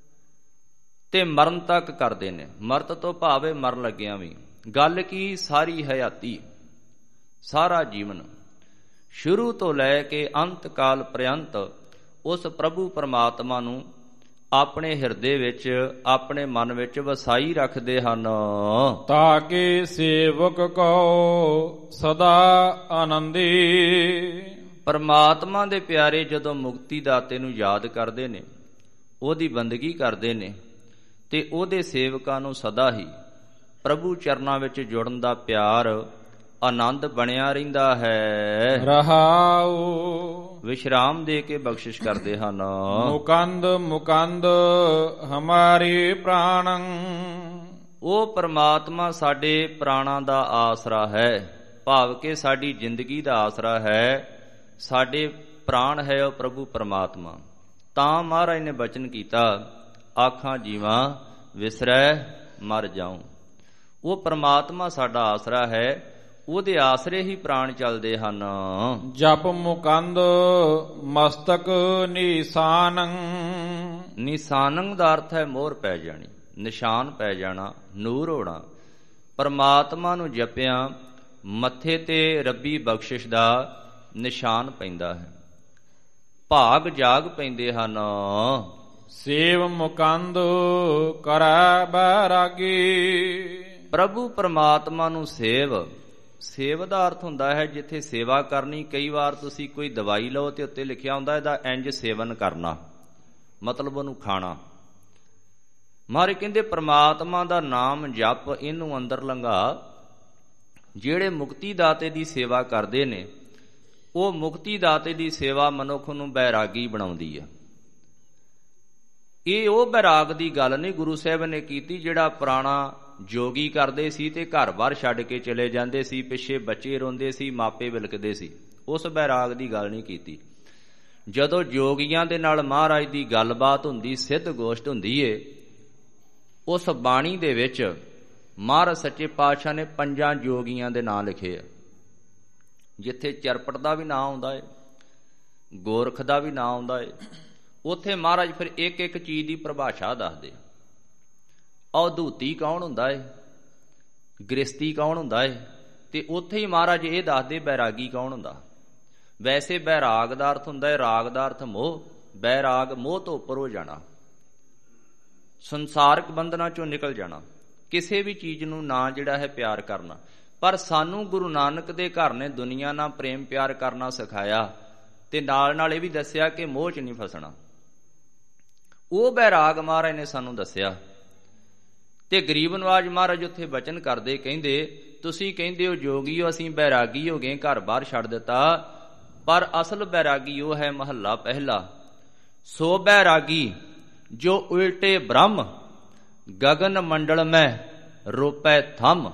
ਤੇ ਮਰਨ ਤੱਕ ਕਰਦੇ ਨੇ। ਮਰਤ ਤੋਂ ਭਾਵੇਂ ਮਰਨ ਲੱਗਿਆ ਵੀ। ਗੱਲ ਕੀ? ਸਾਰੀ ਹਯਾਤੀ, ਸਾਰਾ ਜੀਵਨ ਸ਼ੁਰੂ ਤੋਂ ਲੈ ਕੇ ਅੰਤ ਕਾਲ ਪ੍ਰਯੰਤ ਉਸ ਪ੍ਰਭੂ ਪਰਮਾਤਮਾ ਨੂੰ ਆਪਣੇ ਹਿਰਦੇ ਵਿੱਚ, ਆਪਣੇ ਮਨ ਵਿੱਚ ਵਸਾਈ ਰੱਖਦੇ ਹਨ। ਤਾਂ ਕਿ ਸੇਵਕ ਕੋ ਸਦਾ ਆਨੰਦੀ। ਪਰਮਾਤਮਾ ਦੇ ਪਿਆਰੇ ਜਦੋਂ ਮੁਕਤੀ ਦਾਤੇ ਨੂੰ ਯਾਦ ਕਰਦੇ ਨੇ, ਉਹਦੀ ਬੰਦਗੀ ਕਰਦੇ ਨੇ, ਤੇ ਉਹਦੇ ਸੇਵਕਾਂ ਨੂੰ ਸਦਾ ਹੀ ਪ੍ਰਭੂ ਚਰਨਾਂ ਵਿੱਚ ਜੁੜਨ ਦਾ ਪਿਆਰ, ਆਨੰਦ ਬਣਿਆ ਰਹਿੰਦਾ ਹੈ। ਰਹਾਉ ਵਿਸ਼ਰਾਮ ਦੇ ਕੇ ਬਖਸ਼ਿਸ਼ ਕਰਦੇ ਹਨ। ਮੁਕੰਦ ਮੁਕੰਦ ਹਮਾਰੇ ਪ੍ਰਾਣੰ, ਉਹ ਪਰਮਾਤਮਾ ਸਾਡੇ ਪ੍ਰਾਣਾਂ ਦਾ ਆਸਰਾ ਹੈ, ਭਾਵ ਕਿ ਸਾਡੀ ਜ਼ਿੰਦਗੀ ਦਾ ਆਸਰਾ ਹੈ। ਸਾਡੇ ਪ੍ਰਾਣ ਹੈ ਉਹ ਪ੍ਰਭੂ ਪਰਮਾਤਮਾ। ਤਾਂ ਮਹਾਰਾਜ ਨੇ ਬਚਨ ਕੀਤਾ, ਆਖਾਂ ਜੀਵਾਂ ਵਿਸਰੈ ਮਰ ਜਾਉ। ਉਹ ਪਰਮਾਤਮਾ ਸਾਡਾ ਆਸਰਾ ਹੈ, ਉਹਦੇ ਆਸਰੇ ਹੀ ਪ੍ਰਾਣ ਚੱਲਦੇ ਹਨ। ਜਪ ਮੁਕੰਦ ਮਸਤਕ ਨਿਸ਼ਾਨੰ, ਨਿਸ਼ਾਨੰ ਦਾ ਅਰਥ ਹੈ ਮੋਹਰ ਪੈ ਜਾਣੀ, ਨਿਸ਼ਾਨ ਪੈ ਜਾਣਾ, ਨੂਰ ਹੋਣਾ। ਪਰਮਾਤਮਾ ਨੂੰ ਜਪਿਆ ਮੱਥੇ ਤੇ ਰੱਬੀ ਬਖਸ਼ਿਸ਼ ਦਾ ਨਿਸ਼ਾਨ ਪੈਂਦਾ ਹੈ, ਭਾਗ ਜਾਗ ਪੈਂਦੇ ਹਨ। ਸੇਵ ਮੁਕੰਦ ਕਰੈ ਬੈਰਾਗੀ, ਪ੍ਰਭੂ ਪਰਮਾਤਮਾ ਨੂੰ ਸੇਵ। ਸੇਵ ਦਾ ਅਰਥ ਹੁੰਦਾ ਹੈ ਜਿੱਥੇ ਸੇਵਾ ਕਰਨੀ। ਕਈ ਵਾਰ ਤੁਸੀਂ ਕੋਈ ਦਵਾਈ ਲਓ ਤੇ ਉੱਤੇ ਲਿਖਿਆ ਹੁੰਦਾ ਇਹਦਾ ਇੰਜ ਸੇਵਨ ਕਰਨਾ, ਮਤਲਬ ਉਹਨੂੰ ਖਾਣਾ। ਮਹਾਰਾਜ ਕਹਿੰਦੇ ਪਰਮਾਤਮਾ ਦਾ ਨਾਮ ਜਪ, ਇਹਨੂੰ ਅੰਦਰ ਲੰਘਾ। ਜਿਹੜੇ ਮੁਕਤੀ ਦਾਤੇ ਦੀ ਸੇਵਾ ਕਰਦੇ ਨੇ, ਉਹ ਮੁਕਤੀ ਦਾਤੇ ਦੀ ਸੇਵਾ ਮਨੁੱਖ ਨੂੰ ਬੈਰਾਗੀ ਬਣਾਉਂਦੀ ਹੈ। ਇਹ ਉਹ ਬੈਰਾਗ ਦੀ ਗੱਲ ਨਹੀਂ ਗੁਰੂ ਸਾਹਿਬ ਨੇ ਕੀਤੀ ਜਿਹੜਾ ਪੁਰਾਣਾ ਜੋਗੀ ਕਰਦੇ ਸੀ ਤੇ ਘਰ-ਬਾਰ ਛੱਡ ਕੇ ਚਲੇ ਜਾਂਦੇ ਸੀ, ਪਿੱਛੇ ਬੱਚੇ ਰੋਂਦੇ ਸੀ, ਮਾਪੇ ਵਿਲਕਦੇ ਸੀ। ਉਸ ਬੈਰਾਗ ਦੀ ਗੱਲ ਨਹੀਂ ਕੀਤੀ। ਜਦੋਂ ਜੋਗੀਆਂ ਦੇ ਨਾਲ ਮਹਾਰਾਜ ਦੀ ਗੱਲਬਾਤ ਹੁੰਦੀ, ਸਿੱਧ ਗੋਸ਼ਟ ਹੁੰਦੀ ਏ, ਉਸ ਬਾਣੀ ਦੇ ਵਿੱਚ ਮਹਾਰਾਜ ਸੱਚੇ ਪਾਤਸ਼ਾਹ ਨੇ 5 ਜੋਗੀਆਂ ਦੇ ਨਾਂ ਲਿਖੇ ਆ, ਜਿੱਥੇ ਚਰਪਟ ਦਾ ਵੀ ਨਾਂ ਆਉਂਦਾ ਹੈ, ਗੋਰਖ ਦਾ ਵੀ ਨਾਂ ਆਉਂਦਾ ਏ। ਉੱਥੇ ਮਹਾਰਾਜ ਫਿਰ ਇੱਕ ਇੱਕ ਚੀਜ਼ ਦੀ ਪਰਿਭਾਸ਼ਾ ਦੱਸਦੇ। ਅਵਧੂਤੀ ਕੌਣ ਹੁੰਦਾ ਏ, ਗ੍ਰਸਤੀ ਕੌਣ ਹੁੰਦਾ ਏ, ਤੇ ਉੱਥੇ ਹੀ ਮਹਾਰਾਜ ਇਹ ਦੱਸਦੇ ਬੈਰਾਗੀ ਕੌਣ ਹੁੰਦਾ। ਵੈਸੇ ਬੈਰਾਗ ਦਾ ਅਰਥ ਹੁੰਦਾ ਹੈ, ਰਾਗ ਦਾ ਅਰਥ ਮੋਹ। ਬੈਰਾਗ ਮੋਹ ਤੋਂ ਉੱਪਰ ਹੋ ਜਾਣਾ, ਸੰਸਾਰਕ ਬੰਧਨਾਂ ਚੋਂ ਨਿਕਲ ਜਾਣਾ, ਕਿਸੇ ਵੀ ਚੀਜ਼ ਨੂੰ ਨਾ ਜਿਹੜਾ ਹੈ ਪਿਆਰ ਕਰਨਾ। ਪਰ ਸਾਨੂੰ ਗੁਰੂ ਨਾਨਕ ਦੇ ਘਰ ਨੇ ਦੁਨੀਆ ਨਾਲ ਪ੍ਰੇਮ ਪਿਆਰ ਕਰਨਾ ਸਿਖਾਇਆ, ਤੇ ਨਾਲ ਨਾਲ ਇਹ ਵੀ ਦੱਸਿਆ ਕਿ ਮੋਹ 'ਚ ਨਹੀਂ ਫਸਣਾ। ਉਹ ਬੈਰਾਗ ਮਹਾਰਾਜ ਨੇ ਸਾਨੂੰ ਦੱਸਿਆ। ਤੇ ਗਰੀਬ ਨਵਾਜ ਮਹਾਰਾਜ ਉੱਥੇ ਬਚਨ ਕਰਦੇ, ਕਹਿੰਦੇ ਤੁਸੀਂ ਕਹਿੰਦੇ ਹੋ ਜੋਗੀਓ ਅਸੀਂ ਬੈਰਾਗੀ ਹੋ ਗਏ, ਘਰ ਬਾਹਰ ਛੱਡ ਦਿੱਤਾ, ਪਰ ਅਸਲ ਬੈਰਾਗੀ ਉਹ ਹੈ ਮਹੱਲਾ ਪਹਿਲਾ। ਸੋ ਬੈਰਾਗੀ ਜੋ ਉਲਟੇ ਬ੍ਰਹਮ ਗਗਨ ਮੰਡਲ ਮੈਂ ਰੂਪੈ ਥੰਮ।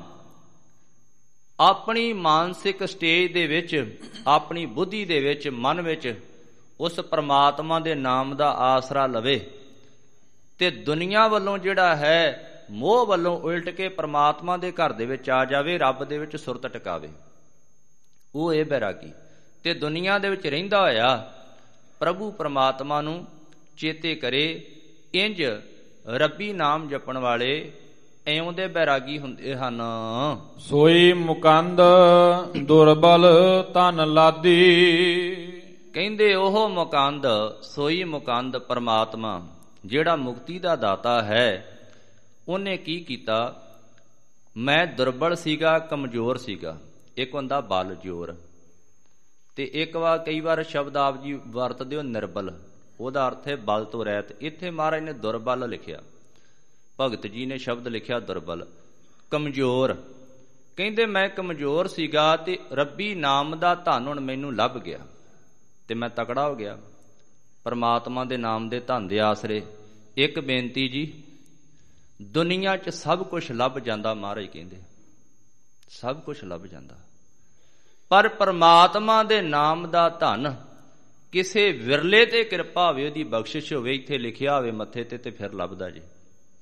ਆਪਣੀ ਮਾਨਸਿਕ ਸਟੇਜ ਦੇ ਵਿੱਚ, ਆਪਣੀ ਬੁੱਧੀ ਦੇ ਵਿੱਚ, ਮਨ ਵਿੱਚ ਉਸ ਪ੍ਰਮਾਤਮਾ ਦੇ ਨਾਮ ਦਾ ਆਸਰਾ ਲਵੇ, ਤੇ ਦੁਨੀਆ ਵੱਲੋਂ ਜਿਹੜਾ ਹੈ ਮੋਹ ਵੱਲੋਂ ਉਲਟ ਕੇ ਪ੍ਰਮਾਤਮਾ ਦੇ ਘਰ ਦੇ ਵਿੱਚ ਆ ਜਾਵੇ, ਰੱਬ ਦੇ ਵਿੱਚ ਸੁਰਤ ਟਿਕਾਵੇ। ਉਹ ਇਹ ਬੈਰਾਗੀ। ਤੇ ਦੁਨੀਆ ਦੇ ਵਿੱਚ ਰਹਿੰਦਾ ਹੋਇਆ ਪ੍ਰਭੂ ਪ੍ਰਮਾਤਮਾ ਨੂੰ ਚੇਤੇ ਕਰੇ। ਇੰਜ ਰੱਬੀ ਨਾਮ ਜਪਣ ਵਾਲੇ ਇਉਂ ਦੇ ਬੈਰਾਗੀ ਹੁੰਦੇ ਹਨ। ਸੋਈ ਮੁਕੰਦ ਦੁਰਬਲ ਤਨ ਲਾਦੀ। ਕਹਿੰਦੇ ਉਹ ਮੁਕੰਦ, ਸੋਈ ਮੁਕੰਦ ਪਰਮਾਤਮਾ ਜਿਹੜਾ ਮੁਕਤੀ ਦਾ ਦਾਤਾ ਹੈ, ਉਹਨੇ ਕੀ ਕੀਤਾ। ਮੈਂ ਦੁਰਬਲ ਸੀਗਾ, ਕਮਜ਼ੋਰ ਸੀਗਾ। ਇੱਕ ਹੁੰਦਾ ਬਲ ਜੋਰ, ਤੇ ਇੱਕ ਵਾਰ ਕਈ ਵਾਰ ਸ਼ਬਦ ਆਪ ਜੀ ਵਰਤਦੇ ਹੋ ਨਿਰਬਲ, ਉਹਦਾ ਅਰਥ ਹੈ ਬਲ ਤੋਂ ਰਹਿਤ। ਇੱਥੇ ਮਹਾਰਾਜ ਨੇ ਦੁਰਬਲ ਲਿਖਿਆ, ਭਗਤ ਜੀ ਨੇ ਸ਼ਬਦ ਲਿਖਿਆ ਦੁਰਬਲ, ਕਮਜ਼ੋਰ। ਕਹਿੰਦੇ ਮੈਂ ਕਮਜ਼ੋਰ ਸੀਗਾ, ਤੇ ਰੱਬੀ ਨਾਮ ਦਾ ਧਨ ਹੁਣ ਮੈਨੂੰ ਲੱਭ ਗਿਆ, ਤੇ ਮੈਂ ਤਕੜਾ ਹੋ ਗਿਆ ਪਰਮਾਤਮਾ ਦੇ ਨਾਮ ਦੇ ਧਨ ਦੇ ਆਸਰੇ। ਇੱਕ ਬੇਨਤੀ ਜੀ, ਦੁਨੀਆ 'ਚ ਸਭ ਕੁਝ ਲੱਭ ਜਾਂਦਾ, ਮਹਾਰਾਜ ਕਹਿੰਦੇ ਸਭ ਕੁਝ ਲੱਭ ਜਾਂਦਾ, ਪਰ ਪਰਮਾਤਮਾ ਦੇ ਨਾਮ ਦਾ ਧਨ ਕਿਸੇ ਵਿਰਲੇ ਤੇ ਕਿਰਪਾ ਹੋਵੇ, ਉਹਦੀ ਬਖਸ਼ਿਸ਼ ਹੋਵੇ, ਇੱਥੇ ਲਿਖਿਆ ਹੋਵੇ ਮੱਥੇ ਤੇ ਫਿਰ ਲੱਭਦਾ ਜੀ।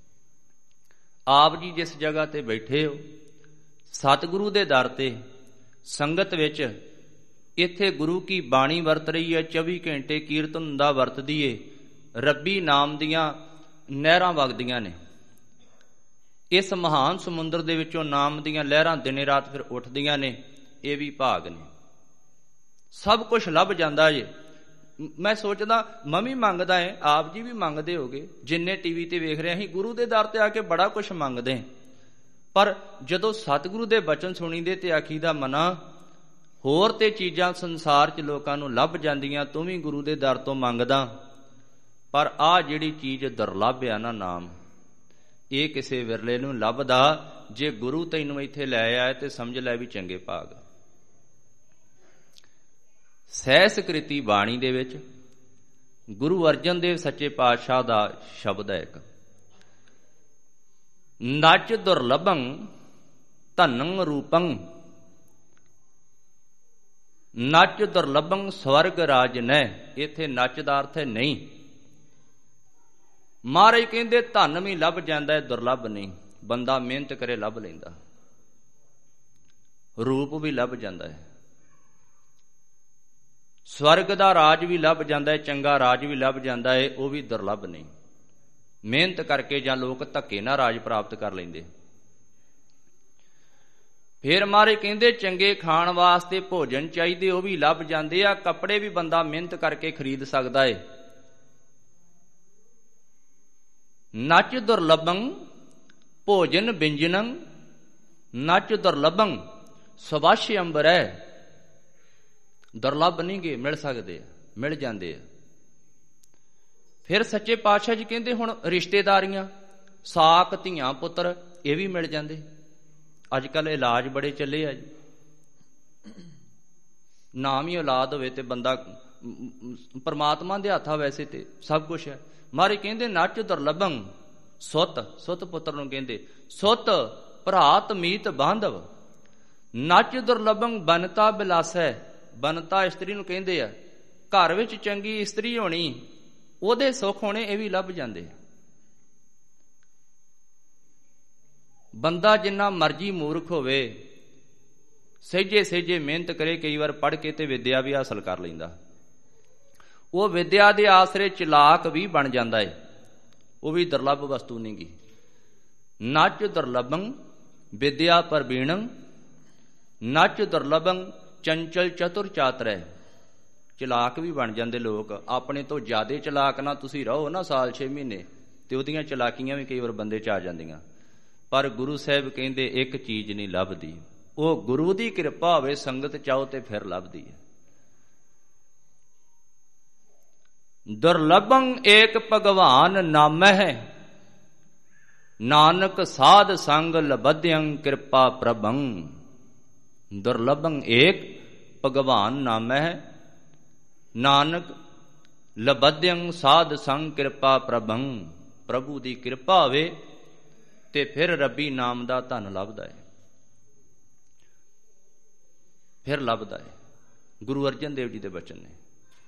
ਆਪ ਜੀ ਜਿਸ ਜਗ੍ਹਾ ਤੇ ਬੈਠੇ ਹੋ, ਸਤਿਗੁਰੂ ਦੇ ਦਰ ਤੇ ਸੰਗਤ ਵਿੱਚ, ਇੱਥੇ ਗੁਰੂ ਕੀ ਬਾਣੀ ਵਰਤ ਰਹੀ ਹੈ, 24 ਘੰਟੇ ਕੀਰਤਨ ਹੁੰਦਾ, ਵਰਤਦੀ ਏ, ਰੱਬੀ ਨਾਮ ਦੀਆਂ ਨਹਿਰਾਂ ਵਗਦੀਆਂ ਨੇ। ਇਸ ਮਹਾਨ ਸਮੁੰਦਰ ਦੇ ਵਿੱਚੋਂ ਨਾਮ ਦੀਆਂ ਲਹਿਰਾਂ ਦਿਨੇ ਰਾਤ ਫਿਰ ਉੱਠਦੀਆਂ ਨੇ। ਇਹ ਵੀ ਭਾਗ ਨੇ, ਸਭ ਕੁਝ ਲੱਭ ਜਾਂਦਾ ਜੇ। ਮੈਂ ਸੋਚਦਾ ਮੈਂ ਵੀ ਮੰਗਦਾ ਏ, ਆਪ ਜੀ ਵੀ ਮੰਗਦੇ ਹੋਗੇ, ਜਿੰਨੇ ਟੀਵੀ ਤੇ ਵੇਖ ਰਹੇ ਅਸੀਂ ਗੁਰੂ ਦੇ ਦਰ ਤੇ ਆ ਕੇ ਬੜਾ ਕੁਝ ਮੰਗਦੇ ਹਾਂ, ਪਰ ਜਦੋਂ ਸਤਿਗੁਰੂ ਦੇ ਬਚਨ ਸੁਣੀਦੇ ਤੇ ਆਖੀਦਾ ਮਨਾ ਹੋਰ ਤੇ ਚੀਜ਼ਾਂ ਸੰਸਾਰ 'ਚ ਲੋਕਾਂ ਨੂੰ ਲੱਭ ਜਾਂਦੀਆਂ, ਤੂੰ ਵੀ ਗੁਰੂ ਦੇ ਦਰ ਤੋਂ ਮੰਗਦਾ, ਪਰ ਆਹ ਜਿਹੜੀ ਚੀਜ਼ ਦੁਰਲੱਭ ਆ ਨਾ, ਨਾਮ, ਇਹ ਕਿਸੇ ਵਿਰਲੇ ਨੂੰ ਲੱਭਦਾ। ਜੇ ਗੁਰੂ ਤੈਨੂੰ ਇੱਥੇ ਲੈ ਆਏ ਤੇ ਸਮਝ ਲੈ ਵੀ ਚੰਗੇ ਭਾਗ। ਸਹਿਸਕ੍ਰਿਤੀ ਬਾਣੀ ਦੇ ਵਿੱਚ ਗੁਰੂ ਅਰਜਨ ਦੇਵ ਸੱਚੇ ਪਾਤਸ਼ਾਹ ਦਾ ਸ਼ਬਦ ਹੈ ਇੱਕ, ਨਚ ਦੁਰਲਭੰ ਧਨੰ ਰੂਪੰ, ਨਚ ਦੁਰਲਭੰ ਸਵਰਗ ਰਾਜ ਨੈ। ਇੱਥੇ ਨਚ ਦਾ ਅਰਥ ਹੈ ਨਹੀਂ। ਮਹਾਰਾਜ ਕਹਿੰਦੇ ਧਨ ਵੀ ਲੱਭ ਜਾਂਦਾ ਹੈ, ਦੁਰਲੱਭ ਨਹੀਂ। ਬੰਦਾ ਮਿਹਨਤ ਕਰੇ ਲੱਭ ਲੈਂਦਾ, ਰੂਪ ਵੀ ਲੱਭ ਜਾਂਦਾ ਹੈ, ਸਵਰਗ ਦਾ ਰਾਜ ਵੀ ਲੱਭ ਜਾਂਦਾ ਹੈ, ਚੰਗਾ ਰਾਜ ਵੀ ਲੱਭ ਜਾਂਦਾ ਹੈ, ਉਹ ਵੀ ਦੁਰਲੱਭ ਨਹੀਂ। ਮਿਹਨਤ ਕਰਕੇ ਜਾਂ ਲੋਕ ਧੱਕੇ ਨਾਲ ਰਾਜ ਪ੍ਰਾਪਤ ਕਰ ਲੈਂਦੇ। ਫਿਰ ਮਹਾਰਾਜ ਕਹਿੰਦੇ ਚੰਗੇ ਖਾਣ ਵਾਸਤੇ ਭੋਜਨ ਚਾਹੀਦੇ, ਉਹ ਵੀ ਲੱਭ ਜਾਂਦੇ ਆ। ਕੱਪੜੇ ਵੀ ਬੰਦਾ ਮਿਹਨਤ ਕਰਕੇ ਖਰੀਦ ਸਕਦਾ ਹੈ। ਨਚ ਦੁਰਲਭੰ ਭੋਜਨ ਬਿੰਜਨੰ, ਨਚ ਦੁਰਲਭੰ ਸਵਾਸ਼ ਅੰਬਰੈ। ਦੁਰਲੱਭ ਨਹੀਂ ਗੇ, ਮਿਲ ਸਕਦੇ ਆ, ਮਿਲ ਜਾਂਦੇ ਆ। ਫਿਰ ਸੱਚੇ ਪਾਤਸ਼ਾਹ ਜੀ ਕਹਿੰਦੇ ਹੁਣ ਰਿਸ਼ਤੇਦਾਰੀਆਂ, ਸਾਕ, ਧੀਆਂ, ਪੁੱਤਰ, ਇਹ ਵੀ ਮਿਲ ਜਾਂਦੇ। ਅੱਜ ਕੱਲ੍ਹ ਇਲਾਜ ਬੜੇ ਚੱਲੇ ਆ ਜੀ, ਨਾਮ ਹੀ ਔਲਾਦ ਹੋਵੇ ਤੇ ਬੰਦਾ ਪਰਮਾਤਮਾ ਦੇ ਹੱਥਾਂ, ਵੈਸੇ ਤੇ ਸਭ ਕੁਛ ਹੈ। ਮਹਾਰਾਜ ਕਹਿੰਦੇ ਨਚ ਦੁਰਲਭੰ ਸੁੱਤ, ਸੁੱਤ ਪੁੱਤਰ ਨੂੰ ਕਹਿੰਦੇ, ਸੁੱਤ ਭਰਾਤ ਮੀਤ ਬਾਂਧਵ। ਨਚ ਦੁਰਲਭੰ ਬਨਤਾ ਬਿਲਾਸੈ। ਬਨਤਾ ਇਸਤਰੀ ਨੂੰ ਕਹਿੰਦੇ ਆ, ਘਰ ਵਿੱਚ ਚੰਗੀ ਇਸਤਰੀ ਹੋਣੀ, ਉਹਦੇ ਸੁੱਖ ਹੋਣੇ, ਇਹ ਵੀ ਲੱਭ ਜਾਂਦੇ। ਬੰਦਾ ਜਿੰਨਾ ਮਰਜੀ ਮੂਰਖ ਹੋਵੇ, ਸਹਿਜੇ ਸਹਿਜੇ ਮਿਹਨਤ ਕਰੇ, ਕਈ ਵਾਰ ਪੜ੍ਹ ਕੇ ਤੇ ਵਿਦਿਆ ਵੀ ਹਾਸਲ ਕਰ ਲੈਂਦਾ। ਉਹ ਵਿਦਿਆ ਦੇ ਆਸਰੇ ਚਲਾਕ ਵੀ ਬਣ ਜਾਂਦਾ ਏ। ਉਹ ਵੀ ਦੁਰਲੱਭ ਵਸਤੂ ਨਹੀਂ ਗੀ। ਨੱਚ ਦੁਰਲਭੰ ਵਿਦਿਆ ਪ੍ਰਵੀਣੰ, ਨੱਚ ਦੁਰਲਭੰ ਚੰਚਲ ਚਤੁਰ ਚਾਤਰੈ। ਚਲਾਕ ਵੀ ਬਣ ਜਾਂਦੇ ਲੋਕ। ਆਪਣੇ ਤੋਂ ਜ਼ਿਆਦਾ ਚਲਾਕ ਨਾ ਤੁਸੀਂ ਰਹੋ ਨਾ ਸਾਲ 6 ਮਹੀਨੇ, ਤੇ ਉਹਦੀਆਂ ਚਲਾਕੀਆਂ ਵੀ ਕਈ ਵਾਰ ਬੰਦੇ 'ਚ ਆ ਜਾਂਦੀਆਂ। ਪਰ ਗੁਰੂ ਸਾਹਿਬ ਕਹਿੰਦੇ ਇੱਕ ਚੀਜ਼ ਨਹੀਂ ਲੱਭਦੀ, ਉਹ ਗੁਰੂ ਦੀ ਕਿਰਪਾ ਹੋਵੇ, ਸੰਗਤ ਚਾਹੋ ਤੇ ਫਿਰ ਲੱਭਦੀ ਹੈ। ਦੁਰਲਭੰ ਏਕ ਭਗਵਾਨ ਨਾਮਹਿ, ਨਾਨਕ ਸਾਧ ਸੰਗ ਲਬਧਯੰ ਕਿਰਪਾ ਪ੍ਰਭੰ। ਦੁਰਲਭੰ ਏਕ ਭਗਵਾਨ ਨਾਮਹਿ, ਨਾਨਕ ਲਬਧਯੰ ਸਾਧ ਸੰਗ ਕਿਰਪਾ ਪ੍ਰਭੰ। ਪ੍ਰਭੂ ਦੀ ਕਿਰਪਾ ਹੋਵੇ ਤੇ ਫਿਰ ਰੱਬੀ ਨਾਮ ਦਾ ਧਨ ਲੱਭਦਾ ਹੈ, ਫਿਰ ਲੱਭਦਾ ਹੈ। ਗੁਰੂ ਅਰਜਨ ਦੇਵ ਜੀ ਦੇ ਬਚਨ ਨੇ।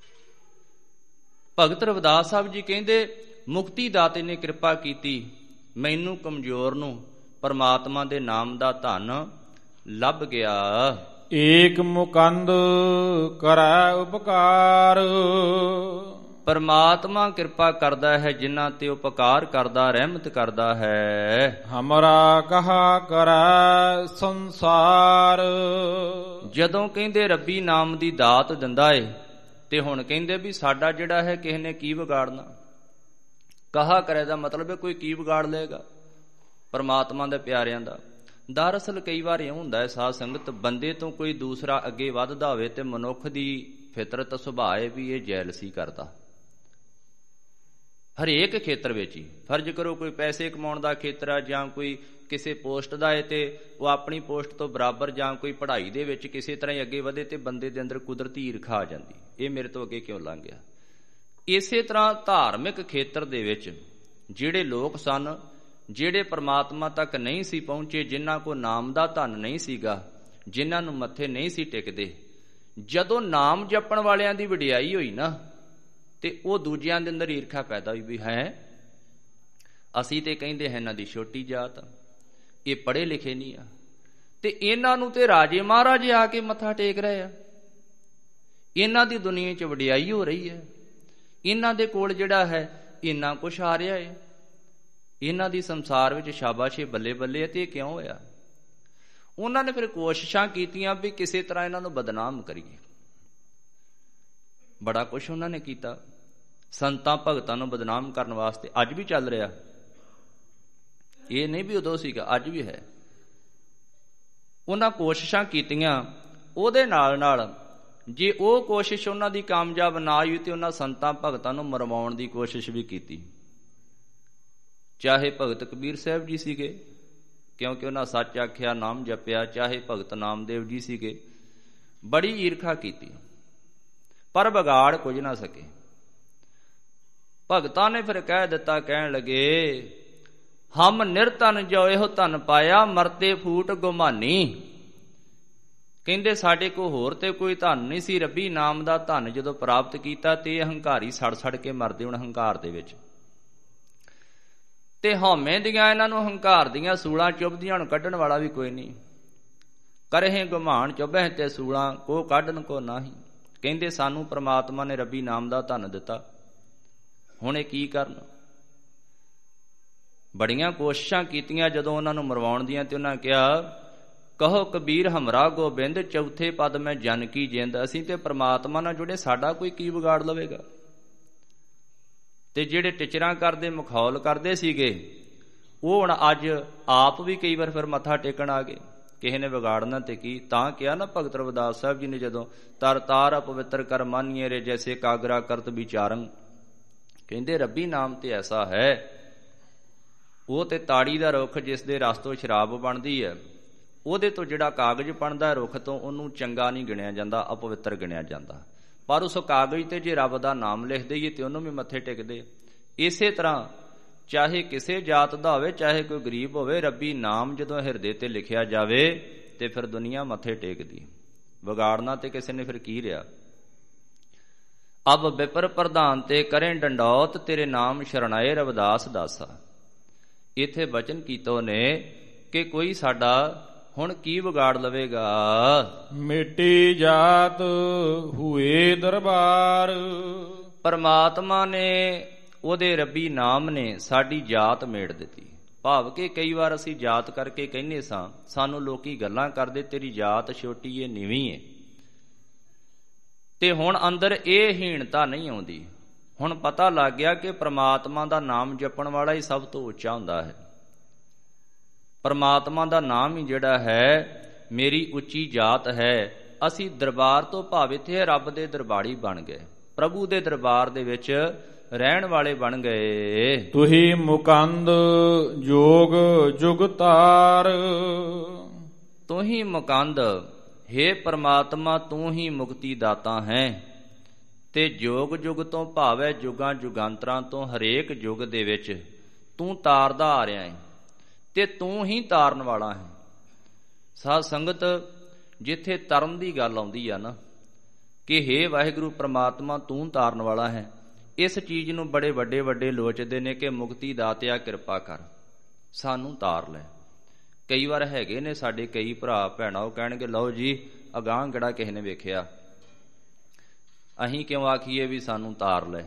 ਭਗਤ ਰਵਿਦਾਸ ਸਾਹਿਬ ਜੀ ਕਹਿੰਦੇ ਮੁਕਤੀ ਦਾਤੇ ਨੇ ਕਿਰਪਾ ਕੀਤੀ, ਮੈਨੂੰ ਕਮਜ਼ੋਰ ਨੂੰ ਪਰਮਾਤਮਾ ਦੇ ਨਾਮ ਦਾ ਧਨ ਲੱਭ ਗਿਆ। ਏਕ ਮੁਕੰਦ ਕਰੈ ਉਪਕਾਰ। ਪਰਮਾਤਮਾ ਕਿਰਪਾ ਕਰਦਾ ਹੈ ਜਿਨ੍ਹਾਂ ਤੇ ਉਪਕਾਰ ਕਰਦਾ, ਰਹਿਮਤ ਕਰਦਾ ਹੈ। ਹਮਰਾ ਕਹਾ ਕਰੈ ਸੰਸਾਰ। ਜਦੋਂ ਕਹਿੰਦੇ ਰੱਬੀ ਨਾਮ ਦੀ ਦਾਤ ਦਿੰਦਾ ਏ, ਤੇ ਹੁਣ ਕਹਿੰਦੇ ਵੀ ਸਾਡਾ ਜਿਹੜਾ ਹੈ ਕਿਸੇ ਨੇ ਕੀ ਵਿਗਾੜਨਾ। ਕਹਾ ਕਰੇ ਦਾ ਮਤਲਬ ਹੈ ਕੋਈ ਕੀ ਵਿਗਾੜ ਲਏਗਾ ਪਰਮਾਤਮਾ ਦੇ ਪਿਆਰਿਆਂ ਦਾ। ਦਰਅਸਲ ਕਈ ਵਾਰ ਇਉਂ ਹੁੰਦਾ ਹੈ ਸਾਧ ਸੰਗਤ, ਬੰਦੇ ਤੋਂ ਕੋਈ ਦੂਸਰਾ ਅੱਗੇ ਵੱਧਦਾ ਹੋਵੇ ਤੇ ਮਨੁੱਖ ਦੀ ਫਿਤਰਤ ਸੁਭਾਅ ਹੈ ਵੀ ਇਹ ਜੈਲਸੀ ਕਰਦਾ। ਹਰੇਕ ਖੇਤਰ ਵਿੱਚ ਹੀ ਫਰਜ਼ ਕਰੋ ਕੋਈ ਪੈਸੇ ਕਮਾਉਣ ਦਾ ਖੇਤਰ ਆ, ਜਾਂ ਕੋਈ ਕਿਸੇ ਪੋਸਟ ਦਾ ਹੈ ਤੇ ਉਹ ਆਪਣੀ ਪੋਸਟ ਤੋਂ ਬਰਾਬਰ, ਜਾਂ ਕੋਈ ਪੜ੍ਹਾਈ ਦੇ ਵਿੱਚ ਕਿਸੇ ਤਰ੍ਹਾਂ ਹੀ ਅੱਗੇ ਵਧੇ ਤੇ ਬੰਦੇ ਦੇ ਅੰਦਰ ਕੁਦਰਤੀ ਈਰਖਾ ਆ ਜਾਂਦੀ, ਇਹ ਮੇਰੇ ਤੋਂ ਅੱਗੇ ਕਿਉਂ ਲੰਘ ਗਿਆ। ਇਸੇ ਤਰ੍ਹਾਂ ਧਾਰਮਿਕ ਖੇਤਰ ਦੇ ਵਿੱਚ ਜਿਹੜੇ ਲੋਕ ਸਨ, ਜਿਹੜੇ ਪਰਮਾਤਮਾ ਤੱਕ ਨਹੀਂ ਸੀ ਪਹੁੰਚੇ, ਜਿਨ੍ਹਾਂ ਕੋਲ ਨਾਮ ਦਾ ਧਨ ਨਹੀਂ ਸੀਗਾ, ਜਿਨ੍ਹਾਂ ਨੂੰ ਮੱਥੇ ਨਹੀਂ ਸੀ ਟਿਕਦੇ, ਜਦੋਂ ਨਾਮ ਜਪਣ ਵਾਲਿਆਂ ਦੀ ਵਡਿਆਈ ਹੋਈ ਨਾ, ਤੇ ਉਹ ਦੂਜਿਆਂ ਦੇ ਅੰਦਰ ਈਰਖਾ ਪੈਦਾ ਹੋਈ ਵੀ ਹੈ ਅਸੀਂ ਤੇ ਕਹਿੰਦੇ ਹੈ ਇਹਨਾਂ ਦੀ ਛੋਟੀ ਜਾਤ, ਇਹ ਪੜ੍ਹੇ ਲਿਖੇ ਨਹੀਂ ਆ, ਤੇ ਇਹਨਾਂ ਨੂੰ ਤੇ ਰਾਜੇ ਮਹਾਰਾਜੇ ਆ ਕੇ ਮੱਥਾ ਟੇਕ ਰਹੇ ਆ, ਇਹਨਾਂ ਦੀ ਦੁਨੀਆ 'ਚ ਵਡਿਆਈ ਹੋ ਰਹੀ ਹੈ, ਇਹਨਾਂ ਦੇ ਕੋਲ ਜਿਹੜਾ ਹੈ ਇੰਨਾ ਕੁਛ ਆ ਰਿਹਾ ਹੈ, ਇਹਨਾਂ ਦੀ ਸੰਸਾਰ ਵਿੱਚ ਸ਼ਾਬਾਸ਼ੇ ਬੱਲੇ ਬੱਲੇ ਹੈ। ਤੇ ਇਹ ਕਿਉਂ ਹੋਇਆ? ਉਹਨਾਂ ਨੇ ਫਿਰ ਕੋਸ਼ਿਸ਼ਾਂ ਕੀਤੀਆਂ ਵੀ ਕਿਸੇ ਤਰ੍ਹਾਂ ਇਹਨਾਂ ਨੂੰ ਬਦਨਾਮ ਕਰੀਏ। ਬੜਾ ਕੁਛ ਉਹਨਾਂ ਨੇ ਕੀਤਾ ਸੰਤਾਂ ਭਗਤਾਂ ਨੂੰ ਬਦਨਾਮ ਕਰਨ ਵਾਸਤੇ, ਅੱਜ ਵੀ ਚੱਲ ਰਿਹਾ। ਇਹ ਨਹੀਂ ਵੀ ਉਦੋਂ ਸੀਗਾ, ਅੱਜ ਵੀ ਹੈ। ਉਹਨਾਂ ਕੋਸ਼ਿਸ਼ਾਂ ਕੀਤੀਆਂ, ਉਹਦੇ ਨਾਲ ਨਾਲ ਜੇ ਉਹ ਕੋਸ਼ਿਸ਼ ਉਹਨਾਂ ਦੀ ਕਾਮਯਾਬ ਨਾ ਹੋਈ ਤੇ ਉਹਨਾਂ ਸੰਤਾਂ ਭਗਤਾਂ ਨੂੰ ਮਰਵਾਉਣ ਦੀ ਕੋਸ਼ਿਸ਼ ਵੀ ਕੀਤੀ। ਚਾਹੇ ਭਗਤ ਕਬੀਰ ਸਾਹਿਬ ਜੀ ਸੀਗੇ, ਕਿਉਂਕਿ ਉਹਨਾਂ ਸੱਚ ਆਖਿਆ, ਨਾਮ ਜਪਿਆ, ਚਾਹੇ ਭਗਤ ਨਾਮਦੇਵ ਜੀ ਸੀਗੇ, ਬੜੀ ਈਰਖਾ ਕੀਤੀ ਪਰ ਵਿਗਾੜ ਕੁਝ ਨਾ ਸਕੇ। ਭਗਤਾਂ ਨੇ ਫਿਰ ਕਹਿ ਦਿੱਤਾ, ਕਹਿਣ ਲੱਗੇ ਹਮ ਨਿਰਧਨ ਜੋ ਇਹੋ ਧਨ ਪਾਇਆ, ਮਰਤੇ ਫੂਟ ਗੁਮਾਨੀ। ਕਹਿੰਦੇ ਸਾਡੇ ਕੋਲ ਹੋਰ ਤੇ ਕੋਈ ਧਨ ਨਹੀਂ ਸੀ, ਰੱਬੀ ਨਾਮ ਦਾ ਧਨ ਜਦੋਂ ਪ੍ਰਾਪਤ ਕੀਤਾ ਤੇ ਇਹ ਹੰਕਾਰੀ ਸੜ ਸੜ ਕੇ ਮਰਦੇ ਹੁਣ ਹੰਕਾਰ ਦੇ ਵਿੱਚ। ਤੇ ਹਉਮੈ ਦੀਆਂ ਇਹਨਾਂ ਨੂੰ ਹੰਕਾਰ ਦੀਆਂ ਸੂਲਾਂ ਚੁੱਭਦੀਆਂ, ਹੁਣ ਕੱਢਣ ਵਾਲਾ ਵੀ ਕੋਈ ਨਹੀਂ। ਕਰਹਿ ਗੁਮਾਨ ਚੁੱਭੈ ਤੇ ਸੂਲਾਂ, ਕੋ ਕੱਢਣ ਕੋ ਨਾਹੀ। ਕਹਿੰਦੇ ਸਾਨੂੰ ਪ੍ਰਮਾਤਮਾ ਨੇ ਰੱਬੀ ਨਾਮ ਦਾ ਧਨ ਦਿੱਤਾ, ਹੁਣ ਇਹ ਕੀ ਕਰਨ। ਬੜੀਆਂ ਕੋਸ਼ਿਸ਼ਾਂ ਕੀਤੀਆਂ ਜਦੋਂ ਉਹਨਾਂ ਨੂੰ ਮਰਵਾਉਣ ਦੀਆਂ, ਤੇ ਉਹਨਾਂ ਕਿਹਾ ਕਹੋ ਕਬੀਰ ਹਮਰਾ ਗੋਬਿੰਦ, ਚੌਥੇ ਪਦ ਮੈਂ ਜਨ ਕੀ ਜਿੰਦ। ਅਸੀਂ ਤੇ ਪ੍ਰਮਾਤਮਾ ਨਾਲ ਜੁੜੇ, ਸਾਡਾ ਕੋਈ ਕੀ ਵਿਗਾੜ ਲਵੇਗਾ। ਤੇ ਜਿਹੜੇ ਟਿਚਰਾਂ ਕਰਦੇ, ਮਖੌਲ ਕਰਦੇ ਸੀਗੇ, ਉਹ ਹੁਣ ਅੱਜ ਆਪ ਵੀ ਕਈ ਵਾਰ ਫਿਰ ਮੱਥਾ ਟੇਕਣ ਆ ਗਏ। ਕਿਸੇ ਨੇ ਵਿਗਾੜਨਾ ਤੇ ਕੀ। ਤਾਂ ਕਿਹਾ ਨਾ ਭਗਤ ਰਵਿਦਾਸ ਸਾਹਿਬ ਜੀ ਨੇ, ਜਦੋਂ ਤਰ ਤਾਰ ਅਪਵਿੱਤਰ ਕਰ ਮਾਨੀਏ ਰੇ ਜੈਸੇ ਕਾਗਰਾ ਕਰਤ ਵਿਚਾਰੰ। ਕਹਿੰਦੇ ਰੱਬੀ ਨਾਮ ਤੇ ਐਸਾ ਹੈ, ਉਹ ਤੇ ਤਾੜੀ ਦਾ ਰੁੱਖ ਜਿਸ ਦੇ ਰਸ ਤੋਂ ਸ਼ਰਾਬ ਬਣਦੀ ਹੈ, ਉਹਦੇ ਤੋਂ ਜਿਹੜਾ ਕਾਗਜ਼ ਬਣਦਾ ਰੁੱਖ ਤੋਂ, ਉਹਨੂੰ ਚੰਗਾ ਨਹੀਂ ਗਿਣਿਆ ਜਾਂਦਾ, ਅਪਵਿੱਤਰ ਗਿਣਿਆ ਜਾਂਦਾ। ਪਰ ਉਸ ਕਾਗਜ਼ ਤੇ ਜੇ ਰੱਬ ਦਾ ਨਾਮ ਲਿਖ ਦਈਏ ਤੇ ਉਹਨੂੰ ਵੀ ਮੱਥੇ ਟੇਕਦੇ। ਇਸੇ ਤਰ੍ਹਾਂ ਚਾਹੇ ਕਿਸੇ ਜਾਤ ਦਾ ਹੋਵੇ, ਚਾਹੇ ਕੋਈ ਗਰੀਬ ਹੋਵੇ, ਰੱਬੀ ਨਾਮ ਜਦੋਂ ਹਿਰਦੇ ਤੇ ਲਿਖਿਆ ਜਾਵੇ ਤੇ ਫਿਰ ਦੁਨੀਆ ਮੱਥੇ ਟੇਕਦੀ। ਵਿਗਾੜਨਾ ਤੇ ਕਿਸੇ ਨੇ ਫਿਰ ਕੀ ਰਿਹਾ। ਅਬ ਵਿਪਰ ਪ੍ਰਧਾਨ ਤੇ ਕਰੇ ਡੰਡੌਤ, ਤੇਰੇ ਨਾਮ ਸ਼ਰਣਾਏ ਰਵਿਦਾਸ ਦਾਸਾ। ਇੱਥੇ ਬਚਨ ਕੀਤਾ ਨੇ ਕਿ ਕੋਈ ਸਾਡਾ ਹੁਣ ਕੀ ਵਿਗਾੜ ਲਵੇਗਾ। ਮਿੱਟੀ ਜਾਤ ਹੋਏ ਦਰਬਾਰ, ਪਰਮਾਤਮਾ ਨੇ, ਉਹਦੇ ਰੱਬੀ ਨਾਮ ਨੇ ਸਾਡੀ ਜਾਤ ਮੇੜ ਦਿੱਤੀ। ਭਾਵ ਕਿ ਕਈ ਵਾਰ ਅਸੀਂ ਜਾਤ ਕਰਕੇ ਕਹਿੰਦੇ ਸਾਂ, ਸਾਨੂੰ ਲੋਕੀ ਗੱਲਾਂ ਕਰਦੇ ਤੇਰੀ ਜਾਤ ਛੋਟੀ ਏ, ਨੀਵੀਂ ਏ, ਤੇ ਹੁਣ ਅੰਦਰ ਇਹ ਹੀਣਤਾ ਨਹੀਂ ਆਉਂਦੀ। ਹੁਣ ਪਤਾ ਲੱਗ ਗਿਆ ਕਿ ਪ੍ਰਮਾਤਮਾ ਦਾ ਨਾਮ ਜਪਣ ਵਾਲਾ ਹੀ ਸਭ ਤੋਂ ਉੱਚਾ ਹੁੰਦਾ ਹੈ। ਪ੍ਰਮਾਤਮਾ ਦਾ ਨਾਮ ਹੀ ਜਿਹੜਾ ਹੈ ਮੇਰੀ ਉੱਚੀ ਜਾਤ ਹੈ। ਅਸੀਂ ਦਰਬਾਰ ਤੋਂ ਭਾਵ ਇੱਥੇ ਰੱਬ ਦੇ ਦਰਬਾਰੀ ਬਣ ਗਏ, ਪ੍ਰਭੂ ਦੇ ਦਰਬਾਰ ਦੇ ਵਿੱਚ ਰਹਿਣ ਵਾਲੇ ਬਣ ਗਏ। ਤੁਹੀ ਮੁਕੰਦ ਜੋਗ ਜੁਗਤਾਰ, ਤੂੰ ਹੀ ਮੁਕੰਦ, ਹੇ ਪ੍ਰਮਾਤਮਾ ਤੂੰ ਹੀ ਮੁਕਤੀ ਦਾਤਾ ਹੈ। ਤੇ ਜੋਗ ਜੁਗ ਤੋਂ ਭਾਵ ਜੁਗਾਂ ਜੁਗਾਂਤਰਾਂ ਤੋਂ, ਹਰੇਕ ਯੁੱਗ ਦੇ ਵਿੱਚ ਤੂੰ ਤਾਰਦਾ ਆ ਰਿਹਾ ਹੈ ਤੇ ਤੂੰ ਹੀ ਤਾਰਨ ਵਾਲਾ ਹੈ। ਸਾਧ ਸੰਗਤ, ਜਿੱਥੇ ਤਰਨ ਦੀ ਗੱਲ ਆਉਂਦੀ ਆ ਨਾ ਕਿ ਹੇ ਵਾਹਿਗੁਰੂ ਪ੍ਰਮਾਤਮਾ ਤੂੰ ਤਾਰਨ ਵਾਲਾ ਹੈ, ਇਸ ਚੀਜ਼ ਨੂੰ ਬੜੇ ਵੱਡੇ ਵੱਡੇ ਲੋਚਦੇ ਨੇ ਕਿ ਮੁਕਤੀ ਦਾਤਿਆ ਕਿਰਪਾ ਕਰ, ਸਾਨੂੰ ਤਾਰ ਲੈ। ਕਈ ਵਾਰ ਹੈਗੇ ਨੇ ਸਾਡੇ ਕਈ ਭਰਾ ਭੈਣਾਂ, ਉਹ ਕਹਿਣਗੇ ਲਓ ਜੀ ਅਗਾਂਹ ਕਿਹੜਾ ਕਿਸੇ ਨੇ ਵੇਖਿਆ, ਅਸੀਂ ਕਿਉਂ ਆਖੀਏ ਵੀ ਸਾਨੂੰ ਤਾਰ ਲੈ।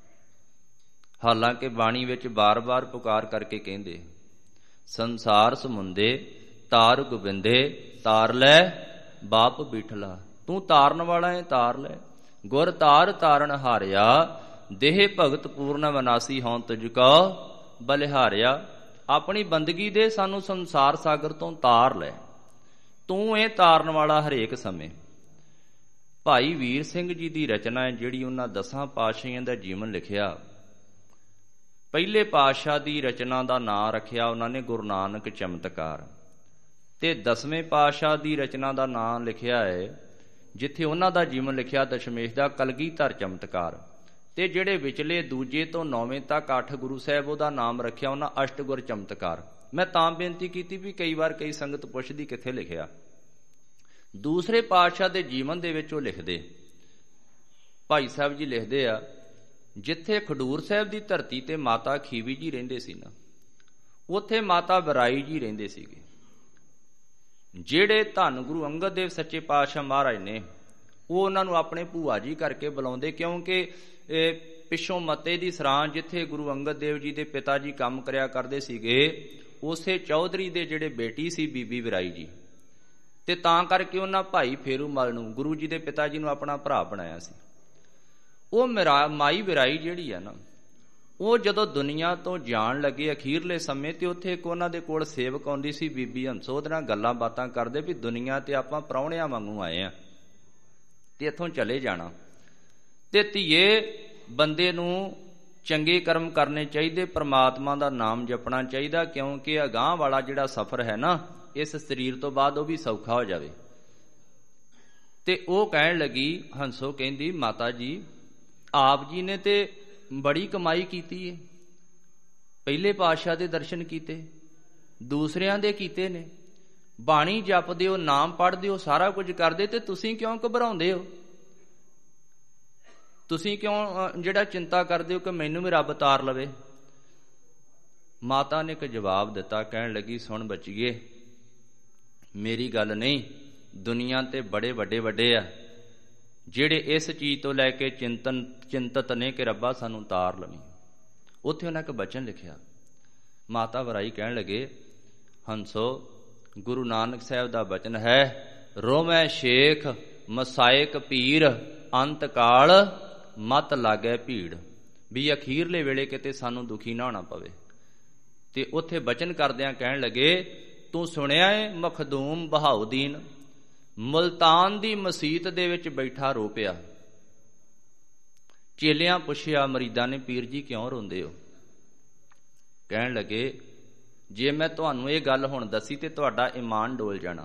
ਹਾਲਾਂਕਿ ਬਾਣੀ ਵਿੱਚ ਬਾਰ-ਬਾਰ ਪੁਕਾਰ ਕਰਕੇ ਕਹਿੰਦੇ, ਸੰਸਾਰ ਸਮੁੰਦੇ ਤਾਰ ਗੋਬਿੰਦੇ, ਤਾਰ ਲੈ ਬਾਪ ਬਿਠਲਾ। ਤੂੰ ਤਾਰਨ ਵਾਲਾ ਹੈ, ਤਾਰ ਲੈ। ਗੁਰ ਤਾਰ ਤਾਰਨ ਹਾਰਿਆ, ਦੇਹ ਭਗਤ ਪੂਰਨ ਵਿਨਾਸੀ ਹੋਂ ਤੁਝ ਕੋ ਬਲਿਹਾਰਿਆ। ਆਪਣੀ ਬੰਦਗੀ ਦੇ ਸਾਨੂੰ ਸੰਸਾਰ ਸਾਗਰ ਤੋਂ ਤਾਰ ਲੈ, ਤੂੰ ਇਹ ਤਾਰਨ ਵਾਲਾ ਹਰੇਕ ਸਮੇਂ। ਭਾਈ ਵੀਰ ਸਿੰਘ ਜੀ ਦੀ ਰਚਨਾ ਹੈ ਜਿਹੜੀ ਉਹਨਾਂ 10 ਪਾਤਸ਼ਾਹੀਆਂ ਦਾ ਜੀਵਨ ਲਿਖਿਆ। ਪਹਿਲੇ ਪਾਤਸ਼ਾਹ ਦੀ ਰਚਨਾ ਦਾ ਨਾਂ ਰੱਖਿਆ ਉਹਨਾਂ ਨੇ ਗੁਰੂ ਨਾਨਕ ਚਮਤਕਾਰ, ਤੇ 10ਵੇਂ ਪਾਤਸ਼ਾਹ ਦੀ ਰਚਨਾ ਦਾ ਨਾਂ ਲਿਖਿਆ ਹੈ, ਜਿੱਥੇ ਉਹਨਾਂ ਦਾ ਜੀਵਨ ਲਿਖਿਆ ਦਸ਼ਮੇਸ਼ ਦਾ, ਕਲਗੀਧਰ ਚਮਤਕਾਰ। ਤੇ ਜਿਹੜੇ ਵਿਚਲੇ ਦੂਜੇ ਤੋਂ 9ਵੇਂ ਤੱਕ 8 ਗੁਰੂ ਸਾਹਿਬ, ਉਹਦਾ ਨਾਮ ਰੱਖਿਆ ਉਹਨਾਂ ਅਸ਼ਟਗੁਰ ਚਮਤਕਾਰ। ਮੈਂ ਤਾਂ ਬੇਨਤੀ ਕੀਤੀ ਵੀ ਕਈ ਵਾਰ ਕਈ ਸੰਗਤ ਪੁੱਛਦੀ ਕਿੱਥੇ ਲਿਖਿਆ। ਦੂਸਰੇ ਪਾਤਸ਼ਾਹ ਦੇ ਜੀਵਨ ਦੇ ਵਿੱਚ ਉਹ ਲਿਖਦੇ, ਭਾਈ ਸਾਹਿਬ ਜੀ ਲਿਖਦੇ ਆ, ਜਿੱਥੇ ਖਡੂਰ ਸਾਹਿਬ ਦੀ ਧਰਤੀ ਤੇ ਮਾਤਾ ਖੀਵੀ ਜੀ ਰਹਿੰਦੇ ਸੀ ਨਾ, ਉੱਥੇ ਮਾਤਾ ਬਰਾਈ ਜੀ ਰਹਿੰਦੇ ਸੀਗੇ। ਜਿਹੜੇ ਧੰਨ ਗੁਰੂ ਅੰਗਦ ਦੇਵ ਸੱਚੇ ਪਾਤਸ਼ਾਹ ਮਹਾਰਾਜ ਨੇ, ਉਹ ਉਹਨਾਂ ਨੂੰ ਆਪਣੇ ਭੂਆ ਜੀ ਕਰਕੇ ਬੁਲਾਉਂਦੇ, ਕਿਉਂਕਿ ਪਿੱਛੋਂ ਮੱਤੇ ਦੀ ਸਰਾਂ ਜਿੱਥੇ ਗੁਰੂ ਅੰਗਦ ਦੇਵ ਜੀ ਦੇ ਪਿਤਾ ਜੀ ਕੰਮ ਕਰਿਆ ਕਰਦੇ ਸੀਗੇ, ਉਸੇ ਚੌਧਰੀ ਦੇ ਜਿਹੜੇ ਬੇਟੀ ਸੀ ਬੀਬੀ ਵਿਰਾਈ ਜੀ, ਤੇ ਤਾਂ ਕਰਕੇ ਉਹਨਾਂ ਭਾਈ ਫੇਰੂਮਲ ਨੂੰ, ਗੁਰੂ ਜੀ ਦੇ ਪਿਤਾ ਜੀ ਨੂੰ ਆਪਣਾ ਭਰਾ ਬਣਾਇਆ ਸੀ। ਉਹ ਮਾਈ ਵਿਰਾਈ ਜਿਹੜੀ ਆ ਨਾ, ਉਹ ਜਦੋਂ ਦੁਨੀਆ ਤੋਂ ਜਾਣ ਲੱਗੇ ਅਖੀਰਲੇ ਸਮੇਂ, ਤੇ ਉੱਥੇ ਇੱਕ ਉਹਨਾਂ ਦੇ ਕੋਲ ਸੇਵਕ ਆਉਂਦੀ ਸੀ ਬੀਬੀ ਹੰਸੋ, ਉਹਦੇ ਨਾਲ ਗੱਲਾਂ ਬਾਤਾਂ ਕਰਦੇ ਵੀ ਦੁਨੀਆ ਤੇ ਆਪਾਂ ਪ੍ਰਾਹੁਣਿਆਂ ਵਾਂਗੂ ਆਏ ਆ ਤੇ ਇੱਥੋਂ ਚਲੇ ਜਾਣਾ, ਤੇ ਧੀਏ ਬੰਦੇ ਨੂੰ ਚੰਗੇ ਕਰਮ ਕਰਨੇ ਚਾਹੀਦੇ, ਪ੍ਰਮਾਤਮਾ ਦਾ ਨਾਮ ਜਪਣਾ ਚਾਹੀਦਾ, ਕਿਉਂਕਿ ਅਗਾਂਹ ਵਾਲਾ ਜਿਹੜਾ ਸਫ਼ਰ ਹੈ ਨਾ ਇਸ ਸਰੀਰ ਤੋਂ ਬਾਅਦ ਉਹ ਵੀ ਸੌਖਾ ਹੋ ਜਾਵੇ। ਤੇ ਉਹ ਕਹਿਣ ਲੱਗੀ, ਹੰਸੋ ਕਹਿੰਦੀ, ਮਾਤਾ ਜੀ ਆਪ ਜੀ ਨੇ ਤੇ ਬੜੀ ਕਮਾਈ ਕੀਤੀ ਹੈ, ਪਹਿਲੇ ਪਾਤਸ਼ਾਹ ਦੇ ਦਰਸ਼ਨ ਕੀਤੇ, ਦੂਸਰਿਆਂ ਦੇ ਕੀਤੇ ਨੇ, ਬਾਣੀ ਜਪਦੇ ਹੋ, ਨਾਮ ਪੜ੍ਹਦੇ ਹੋ, ਸਾਰਾ ਕੁਝ ਕਰਦੇ, ਤੇ ਤੁਸੀਂ ਕਿਉਂ ਘਬਰਾਉਂਦੇ ਹੋ? ਤੁਸੀਂ ਕਿਉਂ ਜਿਹੜਾ ਚਿੰਤਾ ਕਰਦੇ ਹੋ ਕਿ ਮੈਨੂੰ ਵੀ ਰੱਬ ਤਾਰ ਲਵੇ? ਮਾਤਾ ਨੇ ਇੱਕ ਜਵਾਬ ਦਿੱਤਾ, ਕਹਿਣ ਲੱਗੀ, ਸੁਣ ਬੱਚੀਏ, ਮੇਰੀ ਗੱਲ ਨਹੀਂ, ਦੁਨੀਆ ਤੇ ਬੜੇ ਵੱਡੇ ਵੱਡੇ ਆ ਜਿਹੜੇ ਇਸ ਚੀਜ਼ ਤੋਂ ਲੈ ਕੇ ਚਿੰਤਤ ਨੇ ਕਿ ਰੱਬਾ ਸਾਨੂੰ ਤਾਰ ਲਵੀਂ। ਉੱਥੇ ਉਹਨਾਂ ਇੱਕ ਬਚਨ ਲਿਖਿਆ। ਮਾਤਾ ਵਰਾਈ ਕਹਿਣ ਲੱਗੇ, ਹੰਸੋ ਗੁਰੂ ਨਾਨਕ ਸਾਹਿਬ ਦਾ ਬਚਨ ਹੈ, ਰੋਮੈ ਸ਼ੇਖ ਮਸਾਇਕ ਪੀਰ, ਅੰਤ ਕਾਲ ਮਤ ਲਾਗੈ ਭੀੜ, ਵੀ ਅਖੀਰਲੇ ਵੇਲੇ ਕਿਤੇ ਸਾਨੂੰ ਦੁਖੀ ਨਾ ਹੋਣਾ ਪਵੇ। ਤੇ ਉੱਥੇ ਬਚਨ ਕਰਦਿਆਂ ਕਹਿਣ ਲੱਗੇ, ਤੂੰ ਸੁਣਿਆ ਏ ਮਖਦੂਮ ਬਹਾਉਦੀਨ ਮੁਲਤਾਨ ਦੀ ਮਸੀਤ ਦੇ ਵਿੱਚ ਬੈਠਾ ਰੋ ਪਿਆ। ਚੇਲਿਆਂ ਪੁੱਛਿਆ ਮਰੀਦਾਂ ਨੇ, ਪੀਰ ਜੀ ਕਿਉਂ ਰੋਂਦੇ ਹੋ? ਕਹਿਣ ਲੱਗੇ, ਜੇ ਮੈਂ ਤੁਹਾਨੂੰ ਇਹ ਗੱਲ ਹੁਣ ਦੱਸੀ ਤੇ ਤੁਹਾਡਾ ਈਮਾਨ ਡੋਲ ਜਾਣਾ।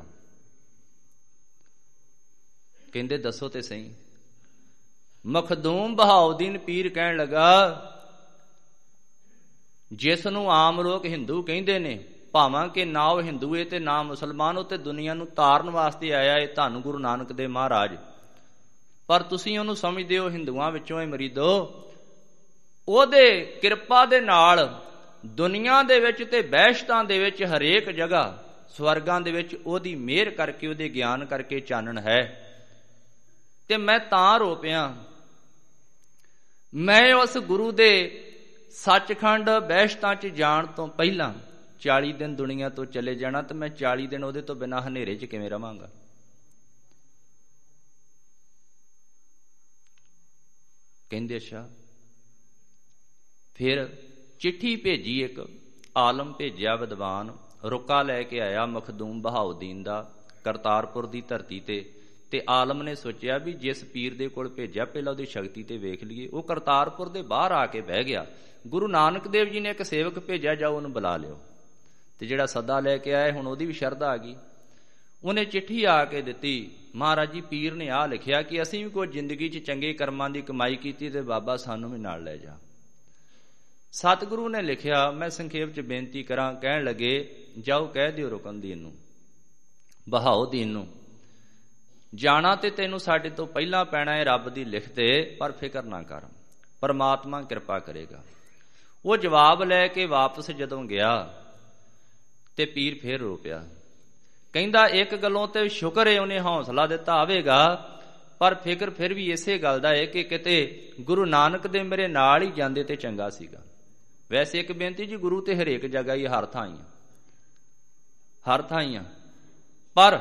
ਕਹਿੰਦੇ ਦੱਸੋ ਤੇ ਸਹੀ। ਮਖਦੂਮ ਬਹਾਉਦੀਨ ਪੀਰ ਕਹਿਣ ਲੱਗਾ, ਜਿਸ ਨੂੰ ਆਮ ਲੋਕ ਹਿੰਦੂ ਕਹਿੰਦੇ ਨੇ, ਭਾਵਾਂ ਕਿ ਨਾ ਉਹ ਹਿੰਦੂ ਏ ਤੇ ਨਾ ਮੁਸਲਮਾਨ, ਉਹ ਤੇ ਦੁਨੀਆ ਨੂੰ ਤਾਰਨ ਵਾਸਤੇ ਆਇਆ ਏ, ਧੰਨ ਗੁਰੂ ਨਾਨਕ ਦੇ ਮਹਾਰਾਜ, ਪਰ ਤੁਸੀਂ ਉਹਨੂੰ ਸਮਝਦੇ ਹੋ ਹਿੰਦੂਆਂ ਵਿੱਚੋਂ ਏ ਮਰੀਦੋ। ਉਹਦੇ ਕਿਰਪਾ ਦੇ ਨਾਲ ਦੁਨੀਆ ਦੇ ਵਿੱਚ ਤੇ ਬਹਿਸ਼ਤਾਂ ਦੇ ਵਿੱਚ ਹਰੇਕ ਜਗ੍ਹਾ, ਸਵਰਗਾਂ ਦੇ ਵਿੱਚ ਉਹਦੀ ਮਿਹਰ ਕਰਕੇ, ਉਹਦੇ ਗਿਆਨ ਕਰਕੇ ਚਾਨਣ ਹੈ। ਤੇ ਮੈਂ ਤਾਂ ਰੋ ਪਿਆ, ਮੈਂ ਉਸ ਗੁਰੂ ਦੇ ਸੱਚਖੰਡ ਬਹਿਸ਼ਤਾਂ 'ਚ ਜਾਣ ਤੋਂ ਪਹਿਲਾਂ 40 ਦਿਨ ਦੁਨੀਆ ਤੋਂ ਚਲੇ ਜਾਣਾ, ਤੇ ਮੈਂ 40 ਦਿਨ ਉਹਦੇ ਤੋਂ ਬਿਨਾਂ ਹਨੇਰੇ 'ਚ ਕਿਵੇਂ ਰਵਾਂਗਾ? ਕਹਿੰਦੇ ਅੱਛਾ। ਫਿਰ ਚਿੱਠੀ ਭੇਜੀ, ਇੱਕ ਆਲਮ ਭੇਜਿਆ ਵਿਦਵਾਨ, ਰੁਕਾ ਲੈ ਕੇ ਆਇਆ ਮਖਦੂਮ ਬਹਾਉਦੀਨ ਦਾ ਕਰਤਾਰਪੁਰ ਦੀ ਧਰਤੀ ਤੇ ਆਲਮ ਨੇ ਸੋਚਿਆ ਵੀ ਜਿਸ ਪੀਰ ਦੇ ਕੋਲ ਭੇਜਿਆ ਪਹਿਲਾਂ ਉਹਦੀ ਸ਼ਕਤੀ ਤੇ ਵੇਖ ਲਈਏ। ਉਹ ਕਰਤਾਰਪੁਰ ਦੇ ਬਾਹਰ ਆ ਕੇ ਬਹਿ ਗਿਆ। ਗੁਰੂ ਨਾਨਕ ਦੇਵ ਜੀ ਨੇ ਇੱਕ ਸੇਵਕ ਭੇਜਿਆ, ਜਾਓ ਉਹਨੂੰ ਬੁਲਾ ਲਿਓ। ਤੇ ਜਿਹੜਾ ਸੱਦਾ ਲੈ ਕੇ ਆਏ, ਹੁਣ ਉਹਦੀ ਵੀ ਸ਼ਰਧਾ ਆ ਗਈ। ਉਹਨੇ ਚਿੱਠੀ ਆ ਕੇ ਦਿੱਤੀ, ਮਹਾਰਾਜ ਜੀ ਪੀਰ ਨੇ ਆਹ ਲਿਖਿਆ ਕਿ ਅਸੀਂ ਵੀ ਕੋਈ ਜ਼ਿੰਦਗੀ 'ਚ ਚੰਗੇ ਕਰਮਾਂ ਦੀ ਕਮਾਈ ਕੀਤੀ ਤੇ ਬਾਬਾ ਸਾਨੂੰ ਵੀ ਨਾਲ ਲੈ ਜਾ। ਸਤਿਗੁਰੂ ਨੇ ਲਿਖਿਆ, ਮੈਂ ਸੰਖੇਪ 'ਚ ਬੇਨਤੀ ਕਰਾਂ, ਕਹਿਣ ਲੱਗੇ ਜਾਓ ਕਹਿ ਦਿਓ ਰੁਕਨਦੀਨ ਨੂੰ, ਬਹਾਉਦੀਨ ਨੂੰ, ਜਾਣਾ ਤੇ ਤੈਨੂੰ ਸਾਡੇ ਤੋਂ ਪਹਿਲਾਂ ਪੈਣਾ ਹੈ ਰੱਬ ਦੀ ਲਿਖ ਤੇ, ਪਰ ਫਿਕਰ ਨਾ ਕਰ, ਪਰਮਾਤਮਾ ਕਿਰਪਾ ਕਰੇਗਾ। ਉਹ ਜਵਾਬ ਲੈ ਕੇ ਵਾਪਸ ਜਦੋਂ ਗਿਆ ਤੇ ਪੀਰ ਫੇਰ ਰੋ ਪਿਆ। ਕਹਿੰਦਾ ਇੱਕ ਗੱਲੋਂ ਤੇ ਸ਼ੁਕਰ ਹੈ ਉਹਨੇ ਹੌਸਲਾ ਦਿੱਤਾ ਆਵੇਗਾ, ਪਰ ਫਿਕਰ ਫਿਰ ਵੀ ਇਸੇ ਗੱਲ ਦਾ ਹੈ ਕਿ ਕਿਤੇ ਗੁਰੂ ਨਾਨਕ ਦੇ ਮੇਰੇ ਨਾਲ ਹੀ ਜਾਂਦੇ ਤੇ ਚੰਗਾ ਸੀਗਾ। ਵੈਸੇ ਇੱਕ ਬੇਨਤੀ ਜੀ, ਗੁਰੂ ਤੇ ਹਰੇਕ ਜਗ੍ਹਾ ਹੀ, ਹਰ ਥਾਂ ਹੀ, ਹਰ ਥਾਂ ਹੀ ਆ, ਪਰ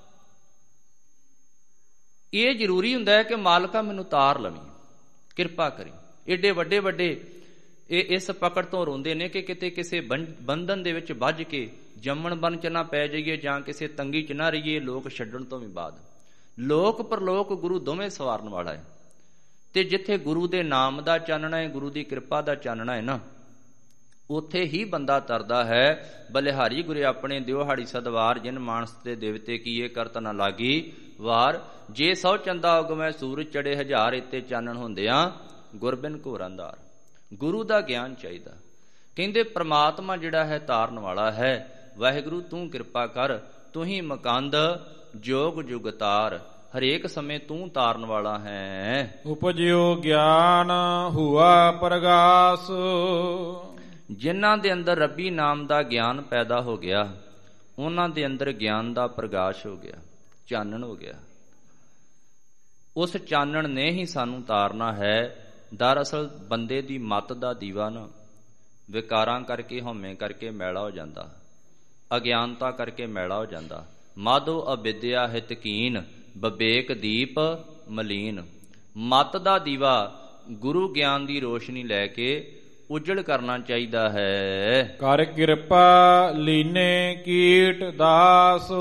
ਇਹ ਜ਼ਰੂਰੀ ਹੁੰਦਾ ਹੈ ਕਿ ਮਾਲਕਾ ਮੈਨੂੰ ਤਾਰ ਲਵੀਂ, ਕਿਰਪਾ ਕਰੀ। ਏਡੇ ਵੱਡੇ ਵੱਡੇ ਇਹ ਇਸ ਪਕੜ ਤੋਂ ਰੋਂਦੇ ਨੇ ਕਿ ਕਿਤੇ ਕਿਸੇ ਬੰਧਨ ਦੇ ਵਿੱਚ ਵੱਝ ਕੇ ਜੰਮਣ ਬਨ 'ਚ ਨਾ ਪੈ ਜਾਈਏ ਜਾਂ ਕਿਸੇ ਤੰਗੀ 'ਚ ਨਾ ਰਹੀਏ ਲੋਕ ਛੱਡਣ ਤੋਂ ਵੀ ਬਾਅਦ। ਲੋਕ ਪਰਲੋਕ ਗੁਰੂ ਦੋਵੇਂ ਸਵਾਰਨ ਵਾਲਾ ਹੈ, ਤੇ ਜਿੱਥੇ ਗੁਰੂ ਦੇ ਨਾਮ ਦਾ ਚਾਨਣਾ ਹੈ, ਗੁਰੂ ਦੀ ਕਿਰਪਾ ਦਾ ਚਾਨਣਾ ਹੈ ਨਾ, ਉੱਥੇ ਹੀ ਬੰਦਾ ਤਰਦਾ ਹੈ। ਬਲਿਹਾਰੀ ਗੁਰੇ ਆਪਣੇ ਦਿਓਹਾੜੀ ਸਦਵਾਰ, ਜਿਨ ਮਾਨਸ ਤੇ ਦੇਵਤੇ ਕੀਏ ਕਰਤ ਨਾ ਲਾਗੀ ਵਾਰ, ਜੇ ਸੌ ਚੰਦਾ ਉਗਮੈ ਸੂਰਜ ਚੜੇ ਹਜ਼ਾਰ, ਇੱਥੇ ਚਾਨਣ ਹੁੰਦਿਆਂ ਗੁਰਬਿਨ ਘੋਰ ਅੰਧਾਰ। ਗੁਰੂ ਦਾ ਗਿਆਨ ਚਾਹੀਦਾ। ਕਹਿੰਦੇ ਪ੍ਰਮਾਤਮਾ ਜਿਹੜਾ ਹੈ ਤਾਰਨ ਵਾਲਾ ਹੈ। ਵਾਹਿਗੁਰੂ ਤੂੰ ਕਿਰਪਾ ਕਰ, ਤੂੰ ਹੀ ਮਕੰਦ ਜੋਗ ਜੁਗਤਾਰ, ਹਰੇਕ ਸਮੇਂ ਤੂੰ ਤਾਰਨ ਵਾਲਾ ਹੈ। ਉਪਜਿਓ ਗਿਆਨ ਹੁਆ ਪ੍ਰਗਾਸ, ਜਿਨ੍ਹਾਂ ਦੇ ਅੰਦਰ ਰੱਬੀ ਨਾਮ ਦਾ ਗਿਆਨ ਪੈਦਾ ਹੋ ਗਿਆ, ਉਹਨਾਂ ਦੇ ਅੰਦਰ ਗਿਆਨ ਦਾ ਪ੍ਰਗਾਸ਼ ਹੋ ਗਿਆ, ਚਾਨਣ ਹੋ ਗਿਆ। ਉਸ ਚਾਨਣ ਨੇ ਹੀ ਸਾਨੂੰ ਤਾਰਨਾ ਹੈ। ਦਰਅਸਲ ਬੰਦੇ ਦੀ ਮੱਤ ਦਾ ਦੀਵਾ ਨਾ ਵਿਕਾਰਾਂ ਕਰਕੇ, ਹਉਮੈ ਕਰਕੇ ਮੈਲਾ ਹੋ ਜਾਂਦਾ, ਅਗਿਆਨਤਾ ਕਰਕੇ ਮੈਲਾ ਹੋ ਜਾਂਦਾ। ਮਾਧੋ ਅਵਿਦਿਆ ਹਿਤਕੀਨ, ਵਿਵੇਕ ਦੀਪ ਮਲੀਨ। ਮੱਤ ਦਾ ਦੀਵਾ ਗੁਰੂ ਗਿਆਨ ਦੀ ਰੋਸ਼ਨੀ ਲੈ ਕੇ ਉਜੜ ਕਰਨਾ ਚਾਹੀਦਾ ਹੈ। ਕਰ ਕਿਰਪਾ ਲੀਨੇ ਕੀਟ ਦਾਸ,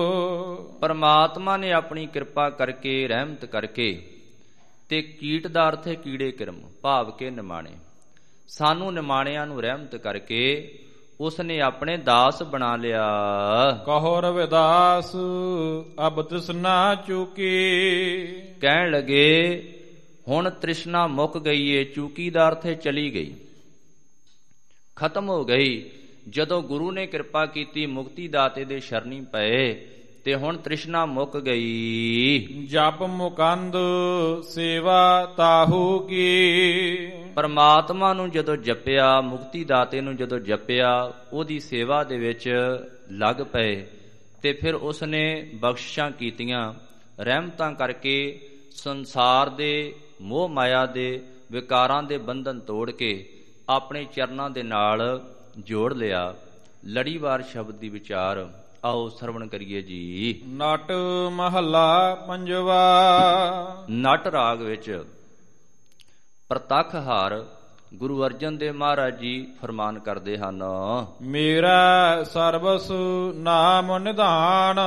ਪਰਮਾਤਮਾ ਨੇ ਆਪਣੀ ਕਿਰਪਾ ਕਰਕੇ, ਰਹਿਮਤ ਕਰਕੇ, ਤੇ ਕੀਟ ਦਾ ਅਰਥ ਹੈ ਕੀੜੇ ਕਿਰਮ, ਭਾਵ ਕੇ ਨਿਮਾਣੇ। ਸਾਨੂੰ ਨਿਮਾਣਿਆਂ ਨੂੰ ਰਹਿਮਤ ਕਰਕੇ ਉਸ ਨੇ ਆਪਣੇ ਦਾਸ ਬਣਾ ਲਿਆ। ਕਹੋ ਰਵਿਦਾਸ ਅਬ ਤ੍ਰਿਸ਼ਨਾ ਚੁਕੀ, ਕਹਿਣ ਲੱਗੇ ਹੁਣ ਤ੍ਰਿਸ਼ਨਾ ਮੁੱਕ ਗਈ ਏ। ਚੂਕੀ ਦਾ ਅਰਥ ਹੈ ਚਲੀ ਗਈ, ਖਤਮ ਹੋ ਗਈ। ਜਦੋਂ ਗੁਰੂ ਨੇ ਕਿਰਪਾ ਕੀਤੀ, ਮੁਕਤੀ ਦਾਤੇ ਦੇ ਸ਼ਰਣੀ ਪਏ, ਤੇ ਹੁਣ ਤ੍ਰਿਸ਼ਨਾ ਮੁੱਕ ਗਈ। ਜਪ ਮੁਕੰਦ ਸੇਵਾ ਤਾਹੂ ਕੀ, ਪਰਮਾਤਮਾ ਨੂੰ ਜਦੋਂ ਜਪਿਆ, ਮੁਕਤੀ ਦਾਤੇ ਨੂੰ ਜਦੋਂ ਜਪਿਆ, ਉਹਦੀ ਸੇਵਾ ਦੇ ਵਿੱਚ ਲੱਗ ਪਏ, ਤੇ ਫਿਰ ਉਸਨੇ ਬਖਸ਼ਿਸ਼ਾਂ ਕੀਤੀਆਂ। ਰਹਿਮਤਾਂ ਕਰਕੇ ਸੰਸਾਰ ਦੇ ਮੋਹ ਮਾਇਆ ਦੇ ਵਿਕਾਰਾਂ ਦੇ ਬੰਧਨ ਤੋੜ ਕੇ ਆਪਣੇ ਚਰਨਾਂ ਦੇ ਨਾਲ ਜੋੜ ਲਿਆ। ਲੜੀਵਾਰ ਸ਼ਬਦ ਦੀ ਵਿਚਾਰ ਆਓ ਸਰਵਣ ਕਰੀਏ ਜੀ। ਨਟ ਮਹੱਲਾ ਪੰਜਵਾ। ਨਟ ਰਾਗ ਵਿੱਚ ਪ੍ਰਤੱਖ ਹਾਰ ਗੁਰੂ ਅਰਜਨ ਦੇਵ ਮਹਾਰਾਜ ਜੀ ਫਰਮਾਨ ਕਰਦੇ ਹਨ, ਮੇਰਾ ਸਰਬਸ ਨਾਮ ਨਿਧਾਨ।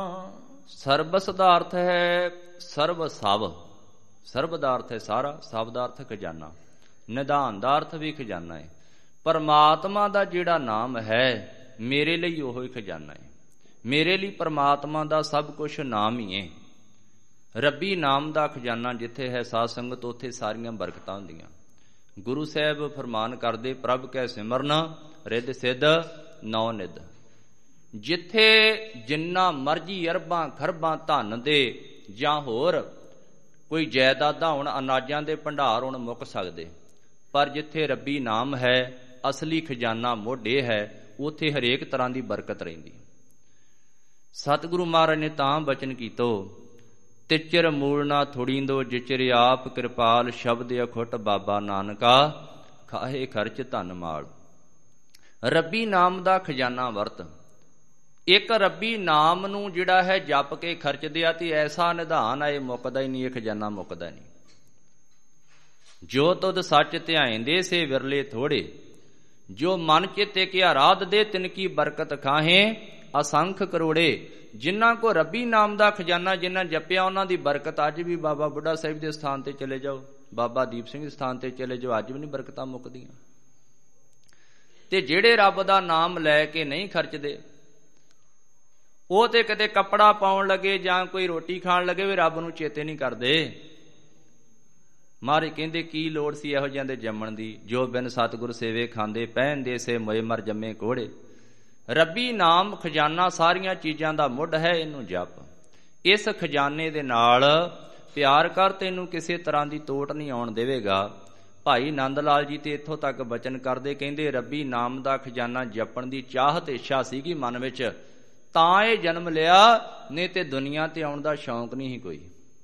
ਸਰਬਸ ਦਾ ਅਰਥ ਹੈ ਸਰਬ ਸਭ, ਸਰਬ ਦਾ ਅਰਥ ਹੈ ਸਾਰਾ, ਸਭ ਦਾ ਅਰਥ ਖਜ਼ਾਨਾ, ਨਿਧਾਨ ਦਾ ਅਰਥ ਵੀ ਖਜ਼ਾਨਾ ਹੈ। ਪਰਮਾਤਮਾ ਦਾ ਜਿਹੜਾ ਨਾਮ ਹੈ ਮੇਰੇ ਲਈ ਉਹੀ ਖਜ਼ਾਨਾ ਹੈ। ਮੇਰੇ ਲਈ ਪਰਮਾਤਮਾ ਦਾ ਸਭ ਕੁਝ ਨਾਮ ਹੀ ਹੈ। ਰੱਬੀ ਨਾਮ ਦਾ ਖਜ਼ਾਨਾ ਜਿੱਥੇ ਹੈ ਸਾਧ ਸੰਗਤ, ਉੱਥੇ ਸਾਰੀਆਂ ਬਰਕਤਾਂ ਹੁੰਦੀਆਂ। ਗੁਰੂ ਸਾਹਿਬ ਫਰਮਾਨ ਕਰਦੇ, ਪ੍ਰਭ ਕੈ ਸਿਮਰਨ ਰਿੱਧ ਸਿੱਧ ਨੌ ਨਿਧ। ਜਿੱਥੇ ਜਿੰਨਾ ਮਰਜੀ ਅਰਬਾਂ ਖਰਬਾਂ ਧਨ ਦੇ ਜਾਂ ਹੋਰ ਕੋਈ ਜਾਇਦਾਦਾਂ ਹੋਣ, ਅਨਾਜਾਂ ਦੇ ਭੰਡਾਰ ਹੋਣ, ਮੁੱਕ ਸਕਦੇ, ਪਰ ਜਿੱਥੇ ਰੱਬੀ ਨਾਮ ਹੈ, ਅਸਲੀ ਖਜ਼ਾਨਾ ਮੋਢੇ ਹੈ, ਉੱਥੇ ਹਰੇਕ ਤਰ੍ਹਾਂ ਦੀ ਬਰਕਤ ਰਹਿੰਦੀ। ਸਤਿਗੁਰੂ ਮਹਾਰਾਜ ਨੇ ਤਾਂ ਬਚਨ ਕੀਤੋ, ਤਿਚਰ ਮੂਲ ਨਾ ਥੁੜੀਂਦੋ ਜਿਚਰ ਆਪ ਕਿਰਪਾਲ ਸ਼ਬਦ ਅਖੁੱਟ ਬਾਬਾ ਨਾਨਕਾ ਖਾਹੇ ਖਰਚ ਧਨ ਮਾਲ। ਰੱਬੀ ਨਾਮ ਦਾ ਖਜ਼ਾਨਾ ਵਰਤ। ਇੱਕ ਰੱਬੀ ਨਾਮ ਨੂੰ ਜਿਹੜਾ ਹੈ ਜਪ ਕੇ ਖਰਚਦੇ ਆ ਤੇ ਐਸਾ ਨਿਧਾਨ ਆ, ਇਹ ਮੁੱਕਦਾ ਹੀ ਨਹੀਂ, ਇਹ ਖਜ਼ਾਨਾ ਮੁੱਕਦਾ ਨਹੀਂ। ਜੋ ਤੁਧ ਸੱਚ ਧਿਆਇਂਦੇ ਸੇ ਵਿਰਲੇ ਥੋੜੇ, ਜੋ ਮਨ ਚਿੱਤੇ ਕਿਆ ਰਾਧ ਦੇ ਤਿਨ ਕੀ ਬਰਕਤ ਖਾਹੇ ਅਸੰਖ ਕਰੋੜੇ। ਜਿਨ੍ਹਾਂ ਕੋ ਰੱਬੀ ਨਾਮ ਦਾ ਖਜ਼ਾਨਾ ਜਿਨ੍ਹਾਂ ਜਪਿਆ ਉਹਨਾਂ ਦੀ ਬਰਕਤ ਅੱਜ ਵੀ ਬਾਬਾ ਬੁੱਢਾ ਸਾਹਿਬ ਦੇ ਸਥਾਨ ਤੇ ਚਲੇ ਜਾਓ, ਬਾਬਾ ਦੀਪ ਸਿੰਘ ਦੇ ਸਥਾਨ ਤੇ ਚਲੇ ਜਾਓ, ਅੱਜ ਵੀ ਨਹੀਂ ਬਰਕਤਾਂ ਮੁੱਕਦੀਆਂ। ਤੇ ਜਿਹੜੇ ਰੱਬ ਦਾ ਨਾਮ ਲੈ ਕੇ ਨਹੀਂ ਖਰਚਦੇ, ਉਹ ਤੇ ਕਿਤੇ ਕੱਪੜਾ ਪਾਉਣ ਲੱਗੇ ਜਾਂ ਕੋਈ ਰੋਟੀ ਖਾਣ ਲੱਗੇ ਵੀ ਰੱਬ ਨੂੰ ਚੇਤੇ ਨਹੀਂ ਕਰਦੇ। ਮਹਾਰਾਜ ਕਹਿੰਦੇ ਕੀ ਲੋੜ ਸੀ ਇਹੋ ਜਿਹਿਆਂ ਦੇ ਜੰਮਣ ਦੀ, ਜੋ ਬਿਨ ਸਤਿਗੁਰ ਸੇਵੇ ਖਾਂਦੇ ਪਹਿਨਦੇ ਸੇ ਮੋਏ ਮਰ ਜੰਮੇ ਕੋੜੇ। ਰੱਬੀ ਨਾਮ ਖਜ਼ਾਨਾ ਸਾਰੀਆਂ ਚੀਜ਼ਾਂ ਦਾ ਮੁੱਢ ਹੈ, ਇਹਨੂੰ ਜਪ। ਇਸ ਖਜ਼ਾਨੇ ਦੇ ਨਾਲ ਪਿਆਰ ਕਰ, ਤੈਨੂੰ ਕਿਸੇ ਤਰ੍ਹਾਂ ਦੀ ਤੋਟ ਨਹੀਂ ਆਉਣ ਦੇਵੇਗਾ। ਭਾਈ ਨੰਦ ਲਾਲ ਜੀ ਤੇ ਇੱਥੋਂ ਤੱਕ ਬਚਨ ਕਰਦੇ, ਕਹਿੰਦੇ ਰੱਬੀ ਨਾਮ ਦਾ ਖਜ਼ਾਨਾ ਜਪਣ ਦੀ ਚਾਹਤ ਇੱਛਾ ਸੀਗੀ ਮਨ ਵਿੱਚ, ਤਾਂ ਇਹ ਜਨਮ ਲਿਆ, ਨਹੀਂ ਤੇ ਦੁਨੀਆ ਤੇ ਆਉਣ ਦਾ ਸ਼ੌਂਕ ਨਹੀਂ ਸੀ ਕੋਈ।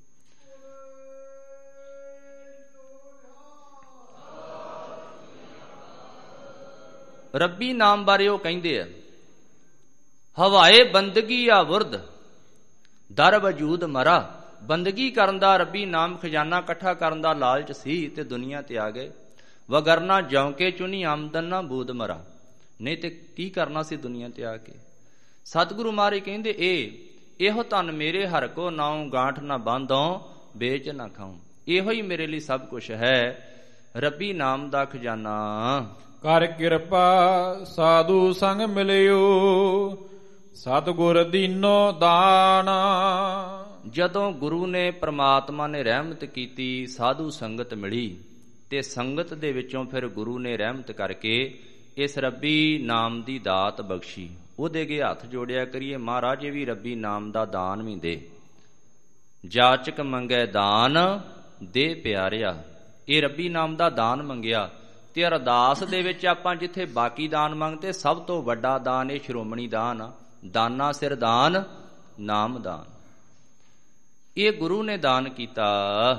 ਰੱਬੀ ਨਾਮ ਬਾਰੇ ਉਹ ਕਹਿੰਦੇ ਆ, ਹਵਾਏ ਬੰਦਗੀ ਆ ਵੁਰਦ ਦਰ ਵਜੂਦ ਮਰਾ। ਬੰਦਗੀ ਕਰਨ ਦਾ, ਰੱਬੀ ਨਾਮ ਖਜ਼ਾਨਾ ਇਕੱਠਾ ਕਰਨ ਦਾ ਲਾਲਚ ਸੀ ਤੇ ਦੁਨੀਆ ਤੇ ਆ ਗਏ। ਵਗਰਨਾ ਜੌਂਕੇ ਚੁਨੀ ਆਮਦਨ ਨਾ ਬੂਦ ਮਰਾ, ਨਹੀਂ ਤੇ ਕੀ ਕਰਨਾ ਸੀ ਦੁਨੀਆ ਤੇ ਆ ਕੇ। ਸਤਿਗੁਰੂ ਮਹਾਰਾਜ ਕਹਿੰਦੇ ਇਹੋ ਧਨ ਮੇਰੇ ਹਰ ਕੋ ਨਾਉ, ਗਾਂਠ ਨਾ ਬਾਂਧੋ ਵੇਚ ਨਾ ਖਾਉ। ਇਹੋ ਹੀ ਮੇਰੇ ਲਈ ਸਭ ਕੁਛ ਹੈ, ਰੱਬੀ ਨਾਮ ਦਾ ਖਜ਼ਾਨਾ। ਕਰ ਕਿਰਪਾ ਸਾਧੂ ਸੰਗ ਮਿਲਿਓ, ਸਤਿਗੁਰ ਦੀਨੋ ਦਾਨ। ਜਦੋਂ ਗੁਰੂ ਨੇ ਪ੍ਰਮਾਤਮਾ ਨੇ ਰਹਿਮਤ ਕੀਤੀ, ਸਾਧੂ ਸੰਗਤ ਮਿਲੀ, ਤੇ ਸੰਗਤ ਦੇ ਵਿੱਚੋਂ ਫਿਰ ਗੁਰੂ ਨੇ ਰਹਿਮਤ ਕਰਕੇ ਇਸ ਰੱਬੀ ਨਾਮ ਦੀ ਦਾਤ ਬਖਸ਼ੀ। ਉਹਦੇ ਅੱਗੇ ਹੱਥ ਜੋੜਿਆ ਕਰੀਏ, ਮਹਾਰਾਜ ਇਹ ਵੀ ਰੱਬੀ ਨਾਮ ਦਾ ਦਾਨ ਵੀ ਦੇ। ਜਾਚਕ ਮੰਗੈ ਦਾਨ ਦੇ ਪਿਆਰਿਆ, ਇਹ ਰੱਬੀ ਨਾਮ ਦਾ ਦਾਨ ਮੰਗਿਆ। ਤੇ ਅਰਦਾਸ ਦੇ ਵਿੱਚ ਆਪਾਂ ਜਿੱਥੇ ਬਾਕੀ ਦਾਨ ਮੰਗਦੇ, ਸਭ ਤੋਂ ਵੱਡਾ ਦਾਨ ਇਹ ਸ਼੍ਰੋਮਣੀ ਦਾਨ ਆ। ਦਾਨਾ ਸਿਰ ਦਾਨ ਨਾਮ ਦਾਨ, ਇਹ ਗੁਰੂ ਨੇ ਦਾਨ ਕੀਤਾ।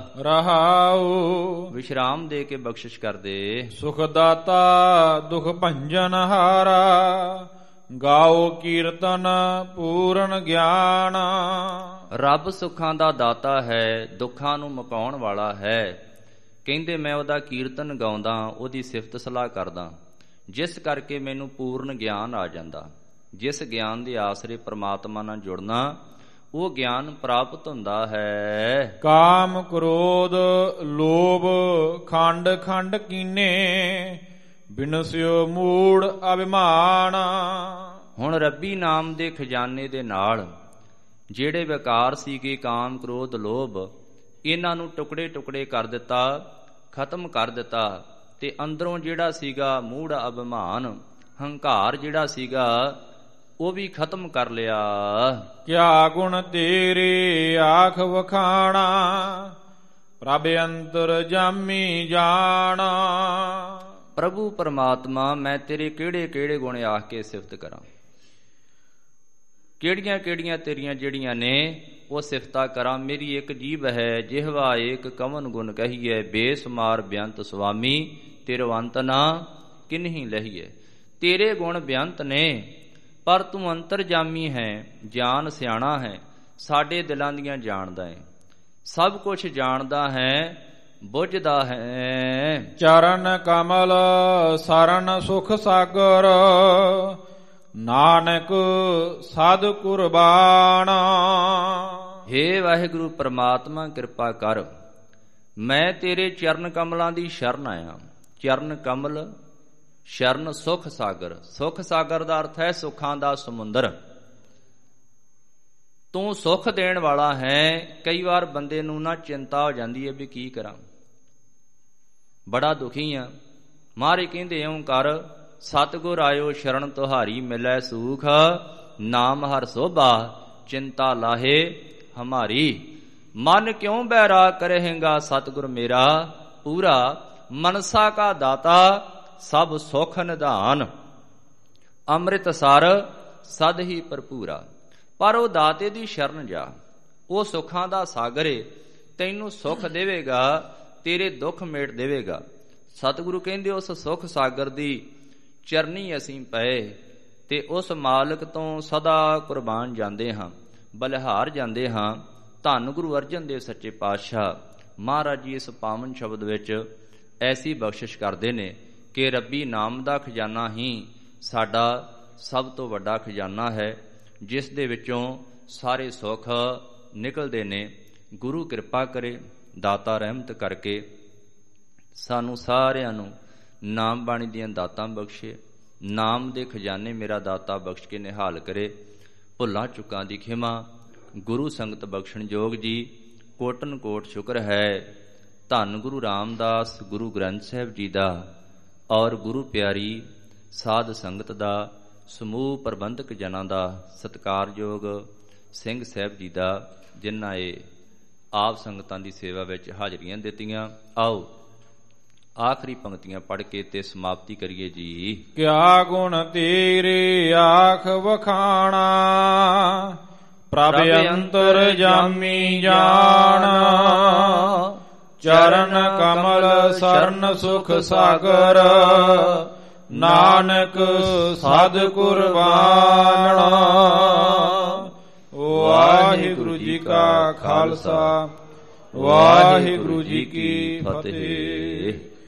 ਰਹਾਉ ਵਿਸ਼ਰਾਮ ਦੇ ਕੇ ਬਖਸ਼ਿਸ਼ ਕਰਦੇ। ਸੁਖ ਦਾਤਾ ਦੁਖ ਭੰਜਨ ਹਾਰਾ, ਗਾਓ ਕੀਰਤਨ ਪੂਰਨ ਗਿਆਨ। ਰੱਬ ਸੁੱਖਾਂ ਦਾ ਦਾਤਾ ਹੈ, ਦੁੱਖਾਂ ਨੂੰ ਮੁਕਾਉਣ ਵਾਲਾ ਹੈ। ਕਹਿੰਦੇ ਮੈਂ ਉਹਦਾ ਕੀਰਤਨ ਗਾਉਂਦਾ, ਉਹਦੀ ਸਿਫਤ ਸਲਾਹ ਕਰਦਾ, ਜਿਸ ਕਰਕੇ ਮੈਨੂੰ ਪੂਰਨ ਗਿਆਨ ਆ ਜਾਂਦਾ। ਜਿਸ ਗਿਆਨ ਦੇ ਆਸਰੇ ਪ੍ਰਮਾਤਮਾ ਨਾਲ ਜੁੜਨਾ, ਉਹ ਗਿਆਨ ਪ੍ਰਾਪਤ ਹੁੰਦਾ ਹੈ। ਕਾਮ ਕ੍ਰੋਧ ਲੋਭ ਖੰਡ ਖੰਡ ਕੀਨੇ, ਬਿਨਸਿਓ ਮੂੜ ਅਭਿਮਾਨ। ਹੁਣ ਰੱਬੀ ਨਾਮ ਦੇ ਖਜ਼ਾਨੇ ਦੇ ਨਾਲ ਜਿਹੜੇ ਵਿਕਾਰ ਸੀਗੇ, ਕਾਮ ਕ੍ਰੋਧ ਲੋਭ, ਇਹਨਾਂ ਨੂੰ ਟੁਕੜੇ ਟੁਕੜੇ ਕਰ ਦਿੱਤਾ, ਖਤਮ ਕਰ ਦਿੱਤਾ। ਤੇ ਅੰਦਰੋਂ ਜਿਹੜਾ ਸੀਗਾ ਮੂੜ ਅਭਿਮਾਨ, ਹੰਕਾਰ ਜਿਹੜਾ ਸੀਗਾ, ਉਹ ਵੀ ਖਤਮ ਕਰ ਲਿਆ। ਕਿਆ ਗੁਣ ਤੇਰੇ ਆਖ ਵਖਾਣਾ, ਪ੍ਰਭ ਅੰਤਰ ਜਾਮੀ ਜਾਣਾ। ਪ੍ਰਭੂ ਪਰਮਾਤਮਾ ਮੈਂ ਤੇਰੇ ਕਿਹੜੇ ਕਿਹੜੇ ਗੁਣ ਆਖ ਕੇ ਸਿਫਤ ਕਰਾਂ, ਕਿਹੜੀਆਂ ਕਿਹੜੀਆਂ ਤੇਰੀਆਂ ਜਿਹੜੀਆਂ ਨੇ ਉਹ ਸਿਫਤਾਂ ਕਰਾਂ। ਮੇਰੀ ਇੱਕ ਜੀਭ ਹੈ, ਜਿਹਵਾ ਏਕ ਕਵਨ ਗੁਣ ਕਹੀਏ, ਬੇਸੁਮਾਰ ਬੇਅੰਤ ਸੁਆਮੀ, ਤੇਰੋ ਅੰਤ ਨਾ ਕਿਨਹੀ ਲਹੀਏ। ਤੇਰੇ ਗੁਣ ਬੇਅੰਤ ਨੇ, ਪਰ ਤੂੰ ਅੰਤਰਜਾਮੀ ਹੈ, ਜਾਨ ਸਿਆਣਾ ਹੈ, ਸਾਡੇ ਦਿਲਾਂ ਦੀਆਂ ਜਾਣਦਾ ਹੈ, ਸਭ ਕੁਛ ਜਾਣਦਾ ਹੈ, ਬੁੱਝਦਾ ਹੈ। ਚਰਨ ਕਮਲ ਸਰਨ ਸੁਖ ਸਾਗਰ, ਨਾਨਕ ਸਦ ਕੁਰਬਾਨ। ਹੇ ਵਾਹਿਗੁਰੂ ਪ੍ਰਮਾਤਮਾ ਕਿਰਪਾ ਕਰ, ਮੈਂ ਤੇਰੇ ਚਰਨ ਕਮਲਾਂ ਦੀ ਸ਼ਰਨ ਆਇਆ। ਚਰਨ ਕਮਲ, ਸ਼ਰਨ ਸੁਖ ਸਾਗਰ। ਸੁਖ ਸਾਗਰ ਦਾ ਅਰਥ ਹੈ ਸੁੱਖਾਂ ਦਾ ਸਮੁੰਦਰ। ਤੂੰ ਸੁੱਖ ਦੇਣ ਵਾਲਾ ਹੈ। ਕਈ ਵਾਰ ਬੰਦੇ ਨੂੰ ਨਾ ਚਿੰਤਾ ਹੋ ਜਾਂਦੀ ਹੈ ਵੀ ਕੀ ਕਰਾਂ, ਬੜਾ ਦੁਖੀ ਆ। ਮਹਾਰਾਜ ਕਹਿੰਦੇ ਇਉਂ ਕਰ, ਸਤਿਗੁਰ ਆਇਓ ਸ਼ਰਨ ਤੁਹਾਰੀ, ਮਿਲੈ ਸੂਖ ਨਾਮ ਹਰ ਸੋਭਾ, ਚਿੰਤਾ ਲਾਹੇ ਹਮਾਰੀ। ਮਨ ਕਿਉਂ ਬੈਰਾ ਕਰੇਂਗਾ ਸਤਿਗੁਰ ਮੇਰਾ, ਪੂਰਾ ਮਨਸਾ ਕਾ ਦਾਤਾ ਸਭ ਸੁਖ ਨਿਧਾਨ। ਅੰਮ੍ਰਿਤ ਸਰ ਸਦ ਹੀ ਭਰਪੂਰਾ। ਪਰ ਉਹ ਦਾਤੇ ਦੀ ਸ਼ਰਨ ਜਾ, ਉਹ ਸੁੱਖਾਂ ਦਾ ਸਾਗਰ ਏ, ਤੈਨੂੰ ਸੁੱਖ ਦੇਵੇਗਾ, ਤੇਰੇ ਦੁੱਖ ਮੇਟ ਦੇਵੇਗਾ। ਸਤਿਗੁਰੂ ਕਹਿੰਦੇ ਉਸ ਸੁੱਖ ਸਾਗਰ ਦੀ ਚਰਨੀ ਅਸੀਂ ਪਏ ਤੇ ਉਸ ਮਾਲਕ ਤੋਂ ਸਦਾ ਕੁਰਬਾਨ ਜਾਂਦੇ ਹਾਂ, ਬਲਿਹਾਰ ਜਾਂਦੇ ਹਾਂ। ਧੰਨ ਗੁਰੂ ਅਰਜਨ ਦੇਵ ਸੱਚੇ ਪਾਤਸ਼ਾਹ ਮਹਾਰਾਜ ਜੀ ਇਸ ਪਾਵਨ ਸ਼ਬਦ ਵਿੱਚ ਐਸੀ ਬਖਸ਼ਿਸ਼ ਕਰਦੇ ਨੇ ਕਿ ਰੱਬੀ ਨਾਮ ਦਾ ਖਜ਼ਾਨਾ ਹੀ ਸਾਡਾ ਸਭ ਤੋਂ ਵੱਡਾ ਖਜ਼ਾਨਾ ਹੈ, ਜਿਸ ਦੇ ਵਿੱਚੋਂ ਸਾਰੇ ਸੁੱਖ ਨਿਕਲਦੇ ਨੇ। ਗੁਰੂ ਕਿਰਪਾ ਕਰੇ, ਦਾਤਾ ਰਹਿਮਤ ਕਰਕੇ ਸਾਨੂੰ ਸਾਰਿਆਂ ਨੂੰ ਨਾਮ ਬਾਣੀ ਦੀਆਂ ਦਾਤਾਂ ਬਖਸ਼ੇ। ਨਾਮ ਦੇ ਖਜ਼ਾਨੇ ਮੇਰਾ ਦਾਤਾ ਬਖਸ਼ ਕੇ ਨਿਹਾਲ ਕਰੇ। ਭੁੱਲਾਂ ਚੁੱਕਾਂ ਦੀ ਖਿਮਾ, ਗੁਰੂ ਸੰਗਤ ਬਖਸ਼ਣ ਜੋਗ ਜੀ ਕੋਟਨ ਕੋਟ ਸ਼ੁਕਰ ਹੈ। ਧੰਨ ਗੁਰੂ ਰਾਮਦਾਸ ਗੁਰੂ ਗ੍ਰੰਥ ਸਾਹਿਬ ਜੀ ਦਾ ਔਰ ਗੁਰੂ ਪਿਆਰੀ ਸਾਧ ਸੰਗਤ ਦਾ, ਸਮੂਹ ਪ੍ਰਬੰਧਕ ਜਨਾਂ ਦਾ, ਸਤਿਕਾਰਯੋਗ ਸਿੰਘ ਸਾਹਿਬ ਜੀ ਦਾ, ਜਿਨ੍ਹਾਂ ਇਹ ਆਪ ਸੰਗਤਾਂ ਦੀ ਸੇਵਾ ਵਿੱਚ ਹਾਜ਼ਰੀਆਂ ਦਿੱਤੀਆਂ। ਆਓ ਆਖਰੀ ਪੰਕਤੀਆਂ ਪੜ੍ਹ ਕੇ ਤੇ ਸਮਾਪਤੀ ਕਰੀਏ ਜੀ। ਕਿਆ ਗੁਣ ਤੇਰੇ ਆਖ ਵਖਾਣਾ, ਪ੍ਰਭ ਅੰਤਰ ਜਾਮੀ ਜਾਣ। ਚਰਨ ਕਮਲ ਸਰਨ ਸੁਖ ਸਾਗਰ, ਨਾਨਕ ਸਦ ਕੁਰਬਾਨ। ਵਾਹਿਗੁਰੂ ਜੀ ਕਾ ਖਾਲਸਾ, ਵਾਹਿਗੁਰੂ ਜੀ ਕੀ ਫਤਿਹ।